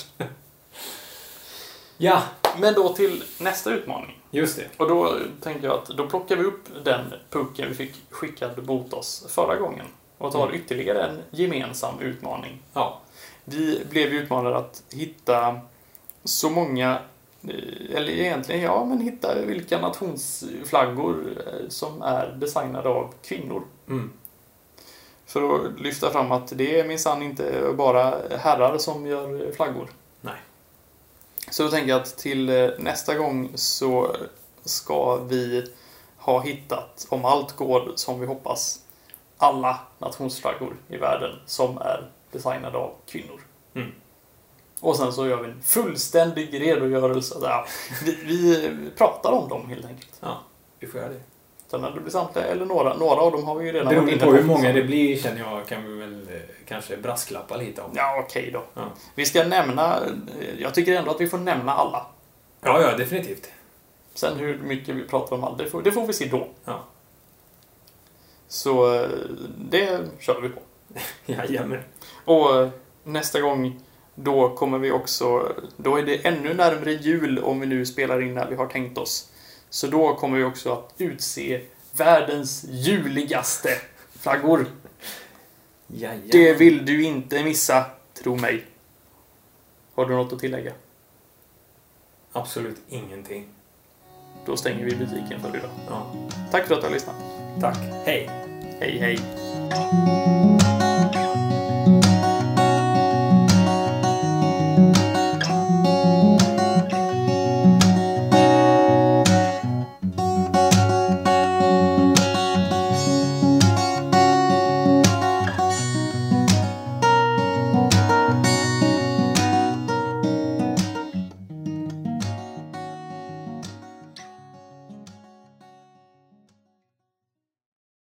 Ja. Men då till nästa utmaning. Just det. Och då tänker jag att då plockar vi upp den pucken vi fick skickad mot oss förra gången. Och tar Mm. ytterligare en gemensam utmaning. Ja. Vi blev utmanade att hitta så många, eller egentligen ja, men hitta vilka nationsflaggor som är designade av kvinnor. Mm. För att lyfta fram att det är minsann inte bara herrar som gör flaggor. Nej. Så då tänker jag att till nästa gång så ska vi ha hittat, om allt går som vi hoppas, alla nationsflaggor i världen som är designade av kvinnor. Mm. Och sen så gör vi en fullständig redogörelse. Ja, vi, vi pratar om dem helt enkelt. Ja, vi får göra det. Sen när det blir samtliga, eller några, några av dem har vi ju redan Beroende varit på inne hur många det blir känner jag kan vi väl eh, kanske brasklappa lite om. Ja, okej då. Ja. Vi ska nämna, jag tycker ändå att vi får nämna alla. Ja, ja, definitivt. Sen hur mycket vi pratar om alla, det får, det får vi se då. Ja. Så det kör vi på. Jajamän. Och nästa gång då kommer vi också, då är det ännu närmare jul om vi nu spelar in när vi har tänkt oss. Så då kommer vi också att utse världens juligaste flaggor. Jajamän. Det vill du inte missa, tro mig. Har du något att tillägga? Absolut ingenting. Då stänger vi butiken för idag. Ja. Tack för att du har lyssnat. Tack. Hej. Hej, hej.